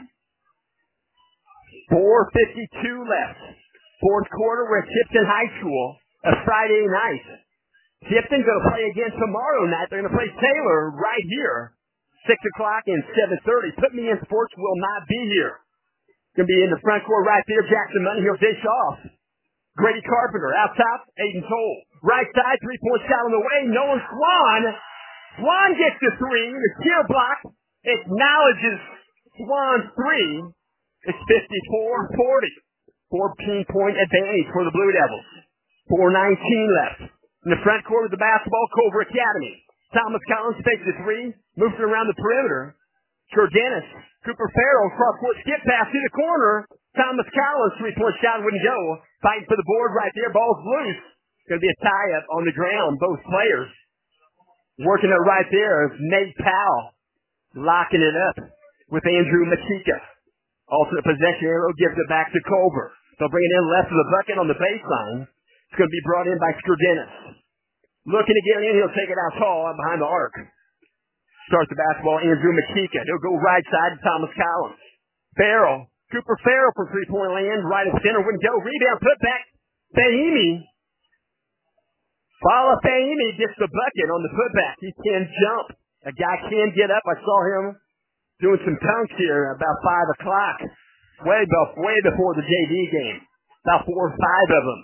4:52 left. Fourth quarter, we're at Tipton High School. A Friday night. Tipton going to play again tomorrow night. They're going to play Taylor right here. 6 o'clock and 7:30. Put Me in Sports will not be here. Going to be in the front court right there. Jackson Money, he'll dish off. Grady Carpenter, out top, Aiden Cole. Right side, 3-point shot on the way. Nolan Swan. Swan gets the 3. The steal block acknowledges Swan's 3. It's 54-40. 14-point advantage for the Blue Devils. 4:19 left. In the front court of the basketball, Culver Academy. Thomas Collins takes the 3. Moves it around the perimeter. Jordanis. Cooper Farrell, cross-court skip pass to the corner. Thomas Collins, 3-point shot wouldn't go. Fighting for the board right there. Ball's loose. Going to be a tie-up on the ground. Both players working it right there. Nate Powell locking it up with Andrew Machika. Alternate possession arrow gives it back to Culver. They'll bring it in left of the bucket on the baseline. It's going to be brought in by Sturgenis. Looking to get in. He'll take it out tall out behind the arc. Starts the basketball, Andrew Machika. He'll go right side to Thomas Collins. Farrell. Cooper Farrell from 3-point land. Right of center. Wouldn't go. Rebound. Put back. Fahimi. Fala Fahimi gets the bucket on the putback. He can jump. A guy can get up. I saw him doing some dunks here about 5 o'clock. Way before the JV game. About 4 or 5 of them.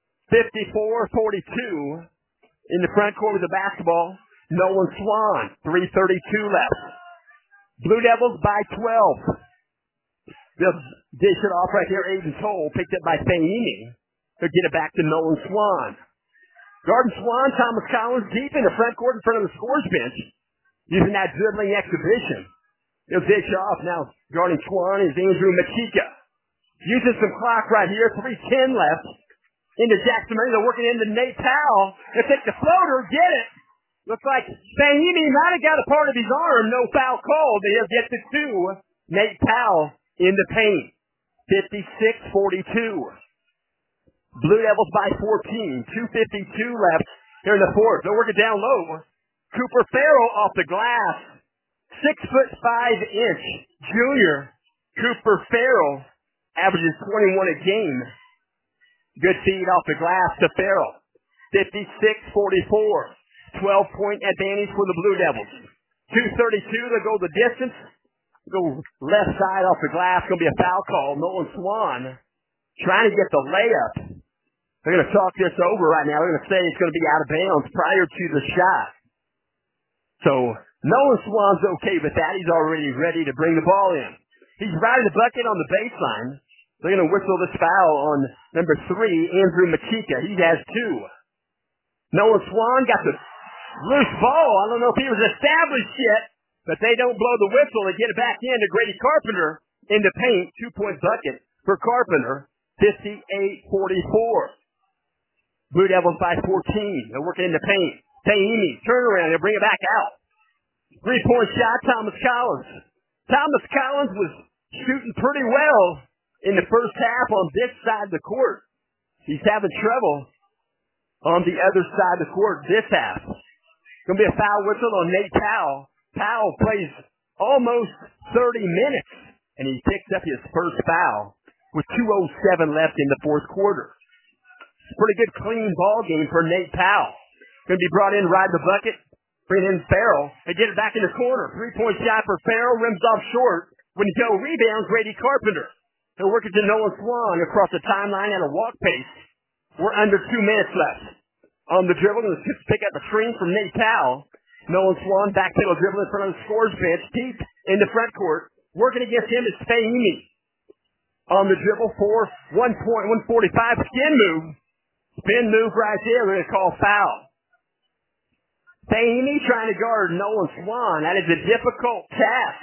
54-42 in the front court with the basketball. Nolan Swan, 3:32 left. Blue Devils by 12. They'll dish it off right here. Aiden Cole picked up by Fahimi. They'll get it back to Nolan Swan. Garden Swan, Thomas Collins deep in the front court in front of the scores bench. Using that dribbling exhibition. They'll dish off now. Guarding Swan is Andrew Machika. Using some clock right here. 3:10 left. Into Jackson Money. They're working into Nate Powell. They'll take the floater. Get it. Looks like Fahimi might have got a part of his arm. No foul called. He'll get the 2. Nate Powell in the paint. 56-42. Blue Devils by 14. 2:52 left here in the fourth. They'll work it down low. Cooper Farrell off the glass. 6'5" junior. Cooper Farrell averages 21 a game. Good feed off the glass to Farrell. 56-44. 12-point advantage for the Blue Devils. 2:32 to go the distance. Go left side off the glass. Going to be a foul call. Nolan Swan trying to get the layup. They're going to talk this over right now. They're going to say it's going to be out of bounds prior to the shot. So Nolan Swan's okay with that. He's already ready to bring the ball in. He's riding the bucket on the baseline. They're going to whistle this foul on number 3, Andrew Machika. He has 2. Nolan Swan got the loose ball. I don't know if he was established yet, but they don't blow the whistle and get it back in to Grady Carpenter in the paint. 2-point bucket for Carpenter. 58-44. Blue Devils by 14. They're working in the paint. Taimi, turnaround. They'll bring it back out. 3-point shot, Thomas Collins. Thomas Collins was shooting pretty well in the first half on this side of the court. He's having trouble on the other side of the court this half. Going to be a foul whistle on Nate Powell. Powell plays almost 30 minutes, and he picks up his first foul with 2:07 left in the fourth quarter. Pretty good clean ball game for Nate Powell. Going to be brought in, ride the bucket, bring in Farrell, and get it back in the corner. 3-point shot for Farrell, rims off short. When he go rebound, Grady Carpenter. They're working to Nolan Swan across the timeline at a walk pace. We're under 2 minutes left. On the dribble, going to pick up the screen from Nate Powell. Nolan Swan back pedal dribble in front of the scorer's bench, deep in the front court. Working against him is Fahimi. On the dribble for 1:145 spin move. Spin move right there. We're going to call foul. Fahimi trying to guard Nolan Swan. That is a difficult task.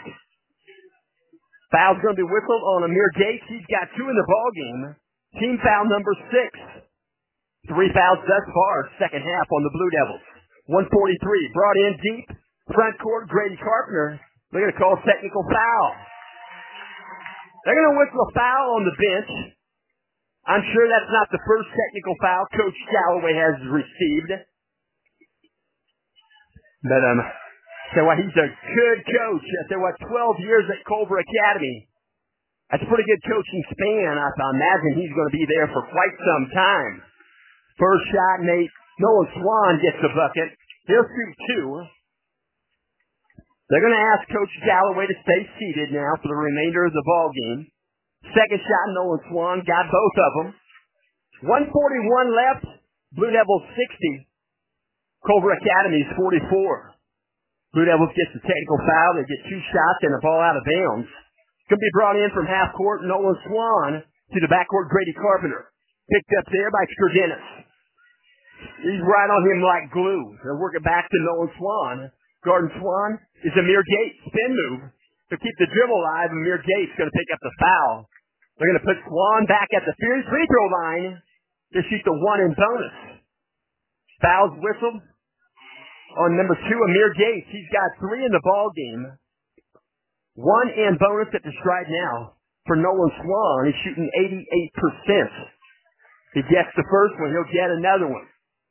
Foul's going to be whistled on Amir Gates. He's got 2 in the ball game. Team foul number 6. 3 fouls thus far, second half on the Blue Devils. 143 brought in deep. Front court, Grady Carpenter. They're going to call technical foul. They're going to whistle a foul on the bench. I'm sure that's not the first technical foul Coach Galloway has received. But, he's a good coach. 12 years at Culver Academy. That's a pretty good coaching span. I imagine he's going to be there for quite some time. First shot, Nolan Swan gets the bucket. He'll shoot 2. They're going to ask Coach Galloway to stay seated now for the remainder of the ball game. Second shot, Nolan Swan got both of them. 141 left. Blue Devils 60. Culver Academy's 44. Blue Devils gets the technical foul. They get 2 shots and a ball out of bounds. It's going to be brought in from half court. Nolan Swan to the backcourt. Grady Carpenter. Picked up there by Sturgenis. He's right on him like glue. They're working back to Nolan Swan. Guarding Swan is Amir Gates. Spin move to keep the dribble alive. Amir Gates going to pick up the foul. They're going to put Swan back at the free throw line to shoot the 1 in bonus. Foul's whistled on number 2, Amir Gates. He's got 3 in the ball game. 1 in bonus at the stride now for Nolan Swan. He's shooting 88%. He gets the first one, he'll get another one.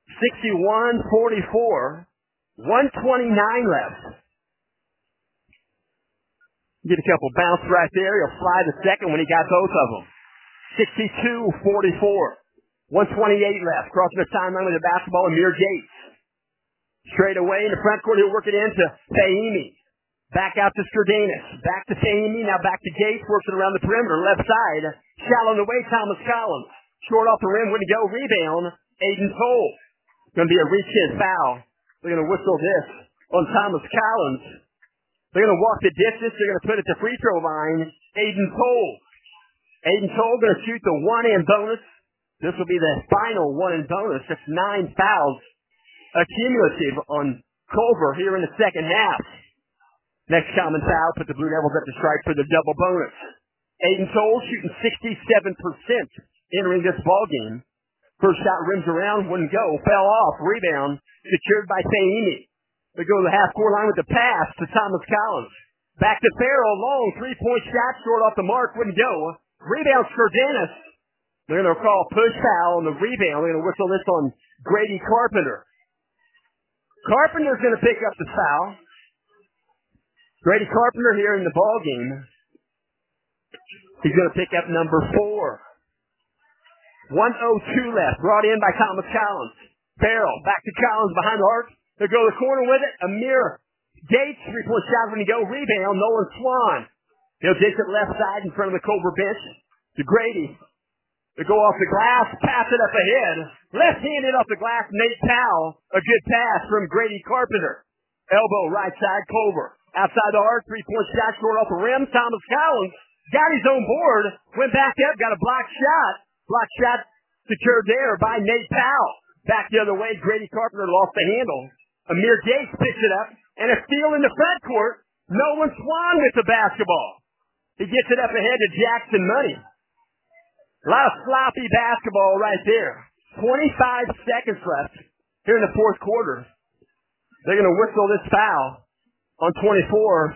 61-44. 129 left. Get a couple bounce right there. He'll fly the second when he got both of them. 62-44. 128 left. Crossing the timeline with the basketball, Amir Gates. Straight away in the front court, he'll work it into Fahimi. Back out to Sturgenis. Back to Fahimi. Now back to Gates. Works it around the perimeter. Left side. Shallow on the way, Thomas Collins. Short off the rim. When to go. Rebound. Aiden Toll. Going to be a reach-in foul. They're going to whistle this on Thomas Collins. They're going to walk the distance. They're going to put it to free throw line. Aiden Toll. Aiden Toll going to shoot the 1 in bonus. This will be the final 1 in bonus. That's 9 fouls accumulative on Culver here in the second half. Next common foul put the Blue Devils at the strike for the double bonus. Aiden Toll shooting 67% entering this ball game. First shot rims around, wouldn't go, fell off, rebound, secured by Fahimi. They go to the half-court line with the pass to Thomas Collins. Back to Farrell, long three-point shot, short off the mark, wouldn't go. Rebound for Dennis. They're going to call push foul on the rebound. They're going to whistle this on Grady Carpenter. Carpenter's going to pick up the foul. Grady Carpenter here in the ball game. He's going to pick up number 4. 1:02 left. Brought in by Thomas Collins. Farrell back to Collins behind the arc. They'll go to the corner with it. Amir Gates, three-point shot when he go. Rebound, Nolan Swan. He'll take it left side in front of the Cobra bench to Grady. They go off the glass, pass it up ahead. Left-handed off the glass, Nate Powell. A good pass from Grady Carpenter. Elbow right side, Culver. Outside the arc, three-point shot short off the rim. Thomas Collins got his own board, went back up, got a block shot. Block shot secured there by Nate Powell. Back the other way, Grady Carpenter lost the handle. Amir Gates picks it up, and a steal in the front court. Nolan Swan with the basketball. He gets it up ahead to Jackson Money. A lot of sloppy basketball right there. 25 seconds left here in the fourth quarter. They're going to whistle this foul on 24.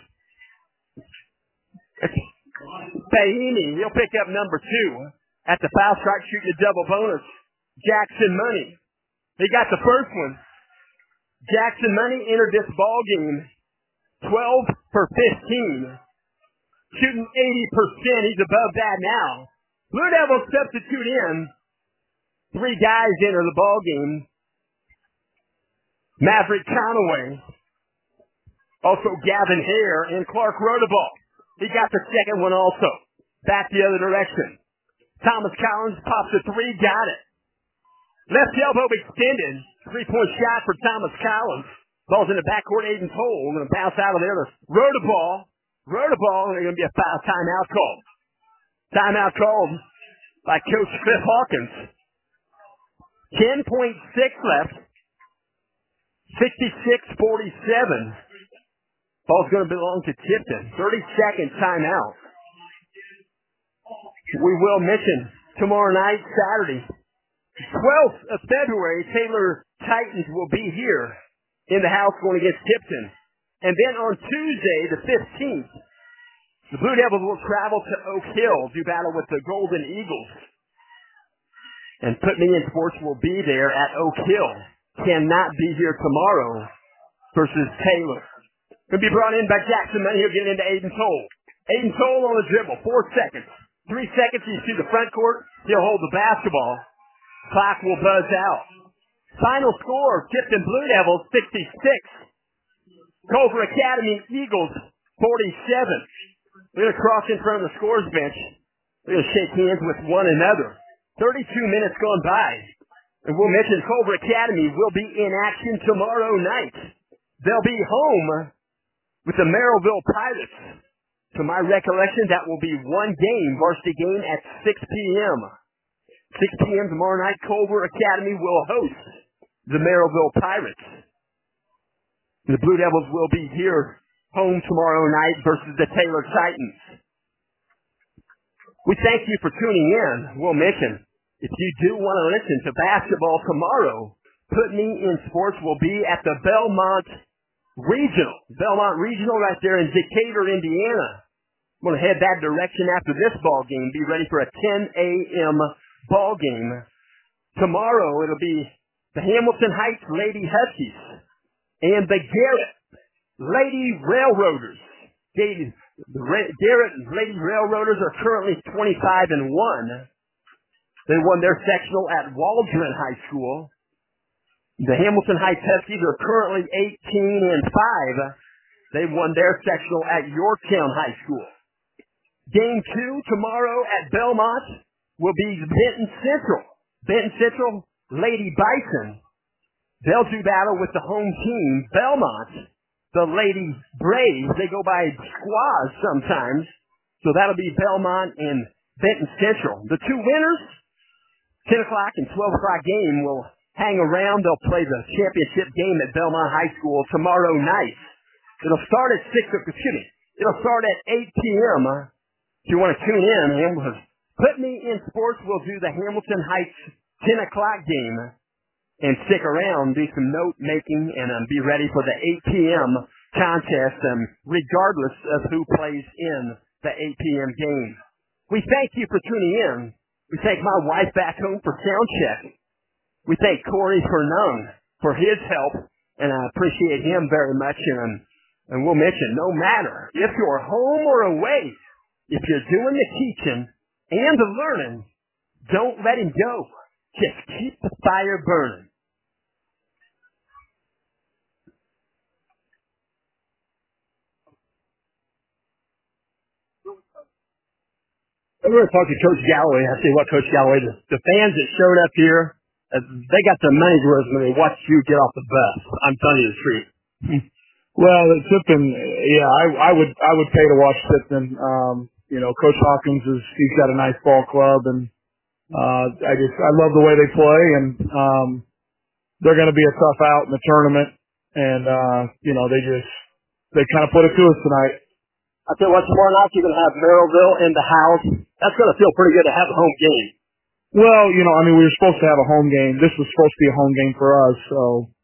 It's Fahimi. He'll pick up number 2 at the foul strike, shooting a double bonus. Jackson Money. He got the first one. Jackson Money entered this ball game 12 for 15. Shooting 80%. He's above that now. Blue Devils substitute in. 3 guys enter the ball game. Maverick Conaway. Also Gavin Hare and Clark Rodeball. He got the second one also. Back the other direction. Thomas Collins pops a 3, got it. Left elbow extended. 3-point shot for Thomas Collins. Ball's in the backcourt, Aiden Toll. Going to bounce out of there to Rodeball. Rodeball, there's going to be a foul timeout called. Timeout called by Coach Cliff Hawkins. 10.6 left. 66-47. Ball's going to belong to Tipton. 30-second timeout. We will mention tomorrow night, Saturday, 12th of February, Taylor Titans will be here in the house going against Tipton. And then on Tuesday, the 15th, the Blue Devils will travel to Oak Hill to battle with the Golden Eagles. And Put Me in Sports will be there at Oak Hill. Cannot be here tomorrow versus Taylor. Will be brought in by Jackson Money. He'll get into Aiden Toll. Aiden Toll on the dribble. 4 seconds. 3 seconds. You see the front court. He'll hold the basketball. Clock will buzz out. Final score, Tipton Blue Devils 66. Culver Academy Eagles 47. We're going to cross in front of the scores bench. We're going to shake hands with one another. 32 minutes gone by. And we'll mention Culver Academy will be in action tomorrow night. They'll be home with the Merrillville Pirates. To my recollection, that will be one game, varsity game at 6 p.m. 6 p.m. tomorrow night, Culver Academy will host the Merrillville Pirates. The Blue Devils will be here home tomorrow night versus the Taylor Titans. We thank you for tuning in. We'll mention, if you do want to listen to basketball tomorrow, Put Me in Sports will be at the Belmont Regional. Belmont Regional right there in Decatur, Indiana. I'm going to head that direction after this ball game. Be ready for a 10 a.m. ball game. Tomorrow it'll be the Hamilton Heights Lady Huskies and the Garrett Lady Railroaders. The Garrett Lady Railroaders are currently 25-1. They won their sectional at Waldron High School. The Hamilton Heights Huskies are currently 18-5. They won their sectional at Yorktown High School. Game 2 tomorrow at Belmont will be Benton Central. Benton Central, Lady Bison. They'll do battle with the home team, Belmont, the Lady Braves. They go by squads sometimes. So that'll be Belmont and Benton Central. The two winners, 10 o'clock and 12 o'clock game, will hang around. They'll play the championship game at Belmont High School tomorrow night. It'll start at It'll start at 8 p.m. If you want to tune in, Put Me in Sports will do the Hamilton Heights 10 o'clock game and stick around, do some note making, and be ready for the 8 p.m. contest, regardless of who plays in the 8 p.m. game. We thank you for tuning in. We thank my wife back home for sound check. We thank Corey Fernung for his help, and I appreciate him very much. And we'll mention, no matter if you're home or away, if you're doing the teaching and the learning, don't let him go. Just keep the fire burning. We're going to talk to Coach Galloway. I tell you what, Coach Galloway, the fans that showed up here, they got their money's worth when they watched you get off the bus. I'm telling you the truth. Well, Tipton, yeah, I would pay to watch Tipton. Coach Hawkins he's got a nice ball club, and I love the way they play, and they're going to be a tough out in the tournament, and they kind of put it to us tonight. I tell you what, tomorrow night you're going to have Merrillville in the house. That's going to feel pretty good to have a home game. Well, we were supposed to have a home game. This was supposed to be a home game for us, so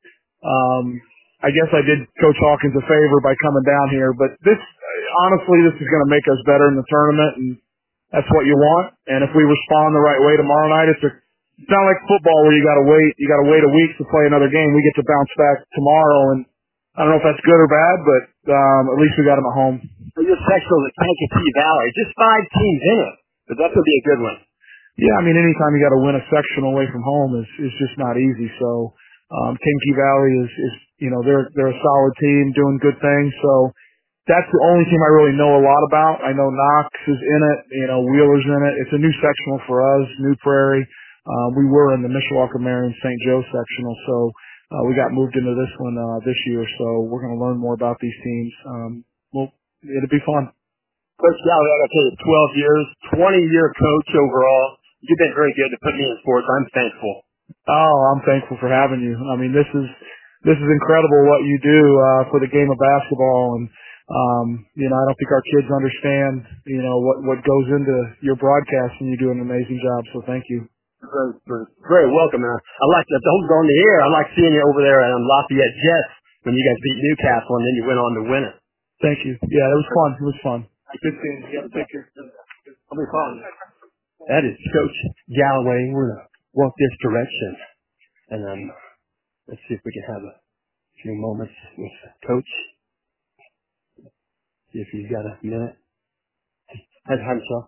I guess I did Coach Hawkins a favor by coming down here. But honestly, this is going to make us better in the tournament, and that's what you want. And if we respond the right way tomorrow night, it's not like football where you got to wait a week to play another game. We get to bounce back tomorrow, and I don't know if that's good or bad, but at least we got them at home. Your sectional is Kankakee Valley. Just 5 teams in it, but that could be a good one. Yeah, anytime you got to win a sectional away from home is just not easy. So Kankakee Valley is they're a solid team doing good things. So that's the only team I really know a lot about. I know Knox is in it, Wheeler's in it. It's a new sectional for us, New Prairie. We were in the Mishawaka Marion St. Joe sectional, so we got moved into this one this year. So we're going to learn more about these teams. It'll be fun. Coach Galloway, I got to tell you, 12 years, 20-year coach overall. You've been very good to put me in sports. I'm thankful. Oh, I'm thankful for having you. This is incredible what you do for the game of basketball, and I don't think our kids understand what goes into your broadcast, and you do an amazing job. So thank you. Very welcome. I like that. Don't go on the air. I like seeing you over there at Lafayette Jets when you guys beat Newcastle, and then you went on to win it. Thank you. Yeah, it was fun. It was fun. Good seeing you. Take care. I'll be fine. That is Coach Galloway. We're going to walk this direction. And let's see if we can have a few moments with Coach. See if he's got a minute. Hi, Michelle.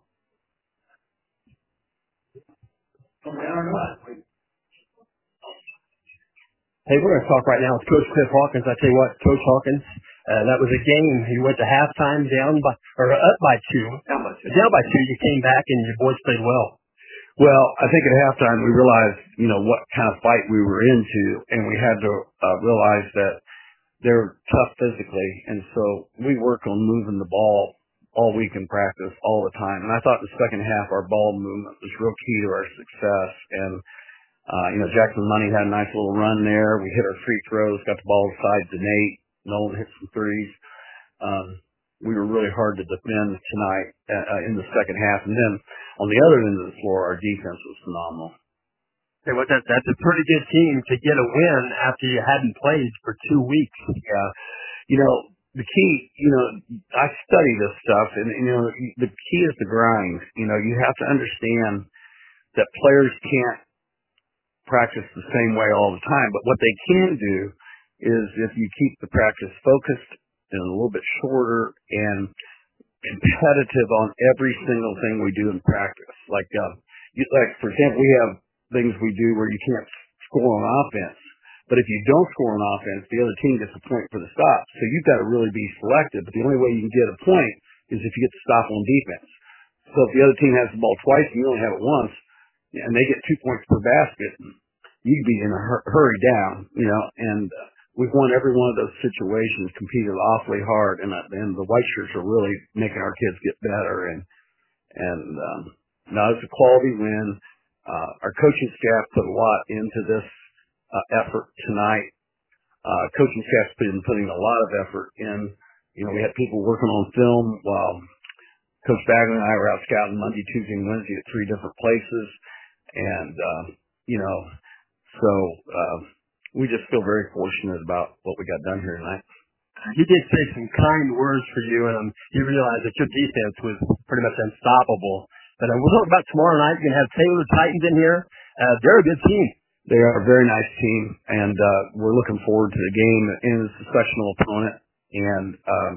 Hey, we're going to talk right now with Coach Cliff Hawkins. I tell you what, Coach Hawkins, that was a game. You went to halftime up by two. Down by two. You came back and your boys played well. Well, I think at halftime we realized, what kind of fight we were into, and we had to realize that they're tough physically, and so we work on moving the ball all week in practice, all the time. And I thought the second half our ball movement was real key to our success. And Jackson Money had a nice little run there. We hit our free throws, got the ball aside to Nate. Nolan hit some threes. We were really hard to defend tonight in the second half. And then on the other end of the floor, our defense was phenomenal. Hey, that's a pretty good team to get a win after you hadn't played for 2 weeks. Yeah. The key, I study this stuff, and, the key is the grind. You have to understand that players can't practice the same way all the time, but what they can do is if you keep the practice focused and a little bit shorter and competitive on every single thing we do in practice. Like for example, we have things we do where you can't score on offense. But if you don't score on offense, the other team gets a point for the stop. So you've got to really be selective. But the only way you can get a point is if you get the stop on defense. So if the other team has the ball twice and you only have it once, and they get 2 points per basket, you'd be in a hurry down, and we've won every one of those situations, competed awfully hard, and the white shirts are really making our kids get better. And it's a quality win. Our coaching staff put a lot into this effort tonight. Coaching staff's been putting a lot of effort in. We had people working on film while Coach Bagley and I were out scouting Monday, Tuesday, and Wednesday at 3 different places. And, so we just feel very fortunate about what we got done here tonight. He did say some kind words for you, and he realized that your defense was pretty much unstoppable. But we'll talk about tomorrow night. You're going to have Taylor Titans in here. They're a good team. They are a very nice team, and we're looking forward to the game. And it's a sectional opponent. And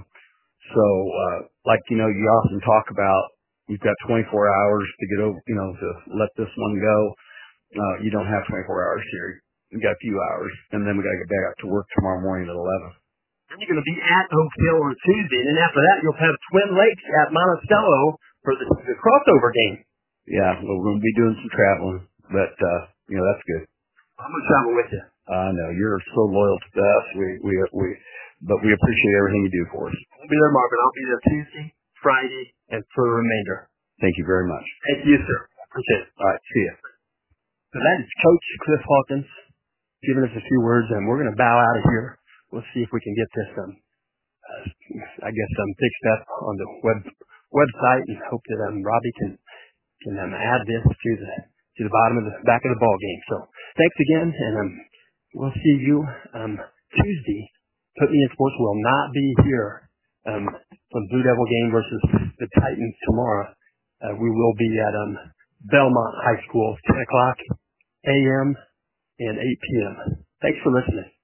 like, you often talk about we've got 24 hours to get over, to let this one go. You don't have 24 hours here. We've got a few hours, and then we got to get back to work tomorrow morning at 11. Then you're going to be at Oak Hill on Tuesday, and then after that, you'll have Twin Lakes at Monticello for the crossover game. Yeah, well, we're going to be doing some traveling, but that's good. I'm going to travel with you. I know you're so loyal to us. But we appreciate everything you do for us. I'll be there, Marvin. I'll be there Tuesday, Friday, and for the remainder. Thank you very much. Thank you, sir. Appreciate it. All right, see you. So that is Coach Cliff Hawkins giving us a few words, and we're going to bow out of here. We'll see if we can get this, fixed up on the website, and hope that Robbie can add this to the back of the ball game. So thanks again, and we'll see you Tuesday. Put Me in Sports will not be here for the Blue Devil game versus the Titans tomorrow. We will be at Belmont High School, 10 o'clock a.m. and 8 p.m. Thanks for listening.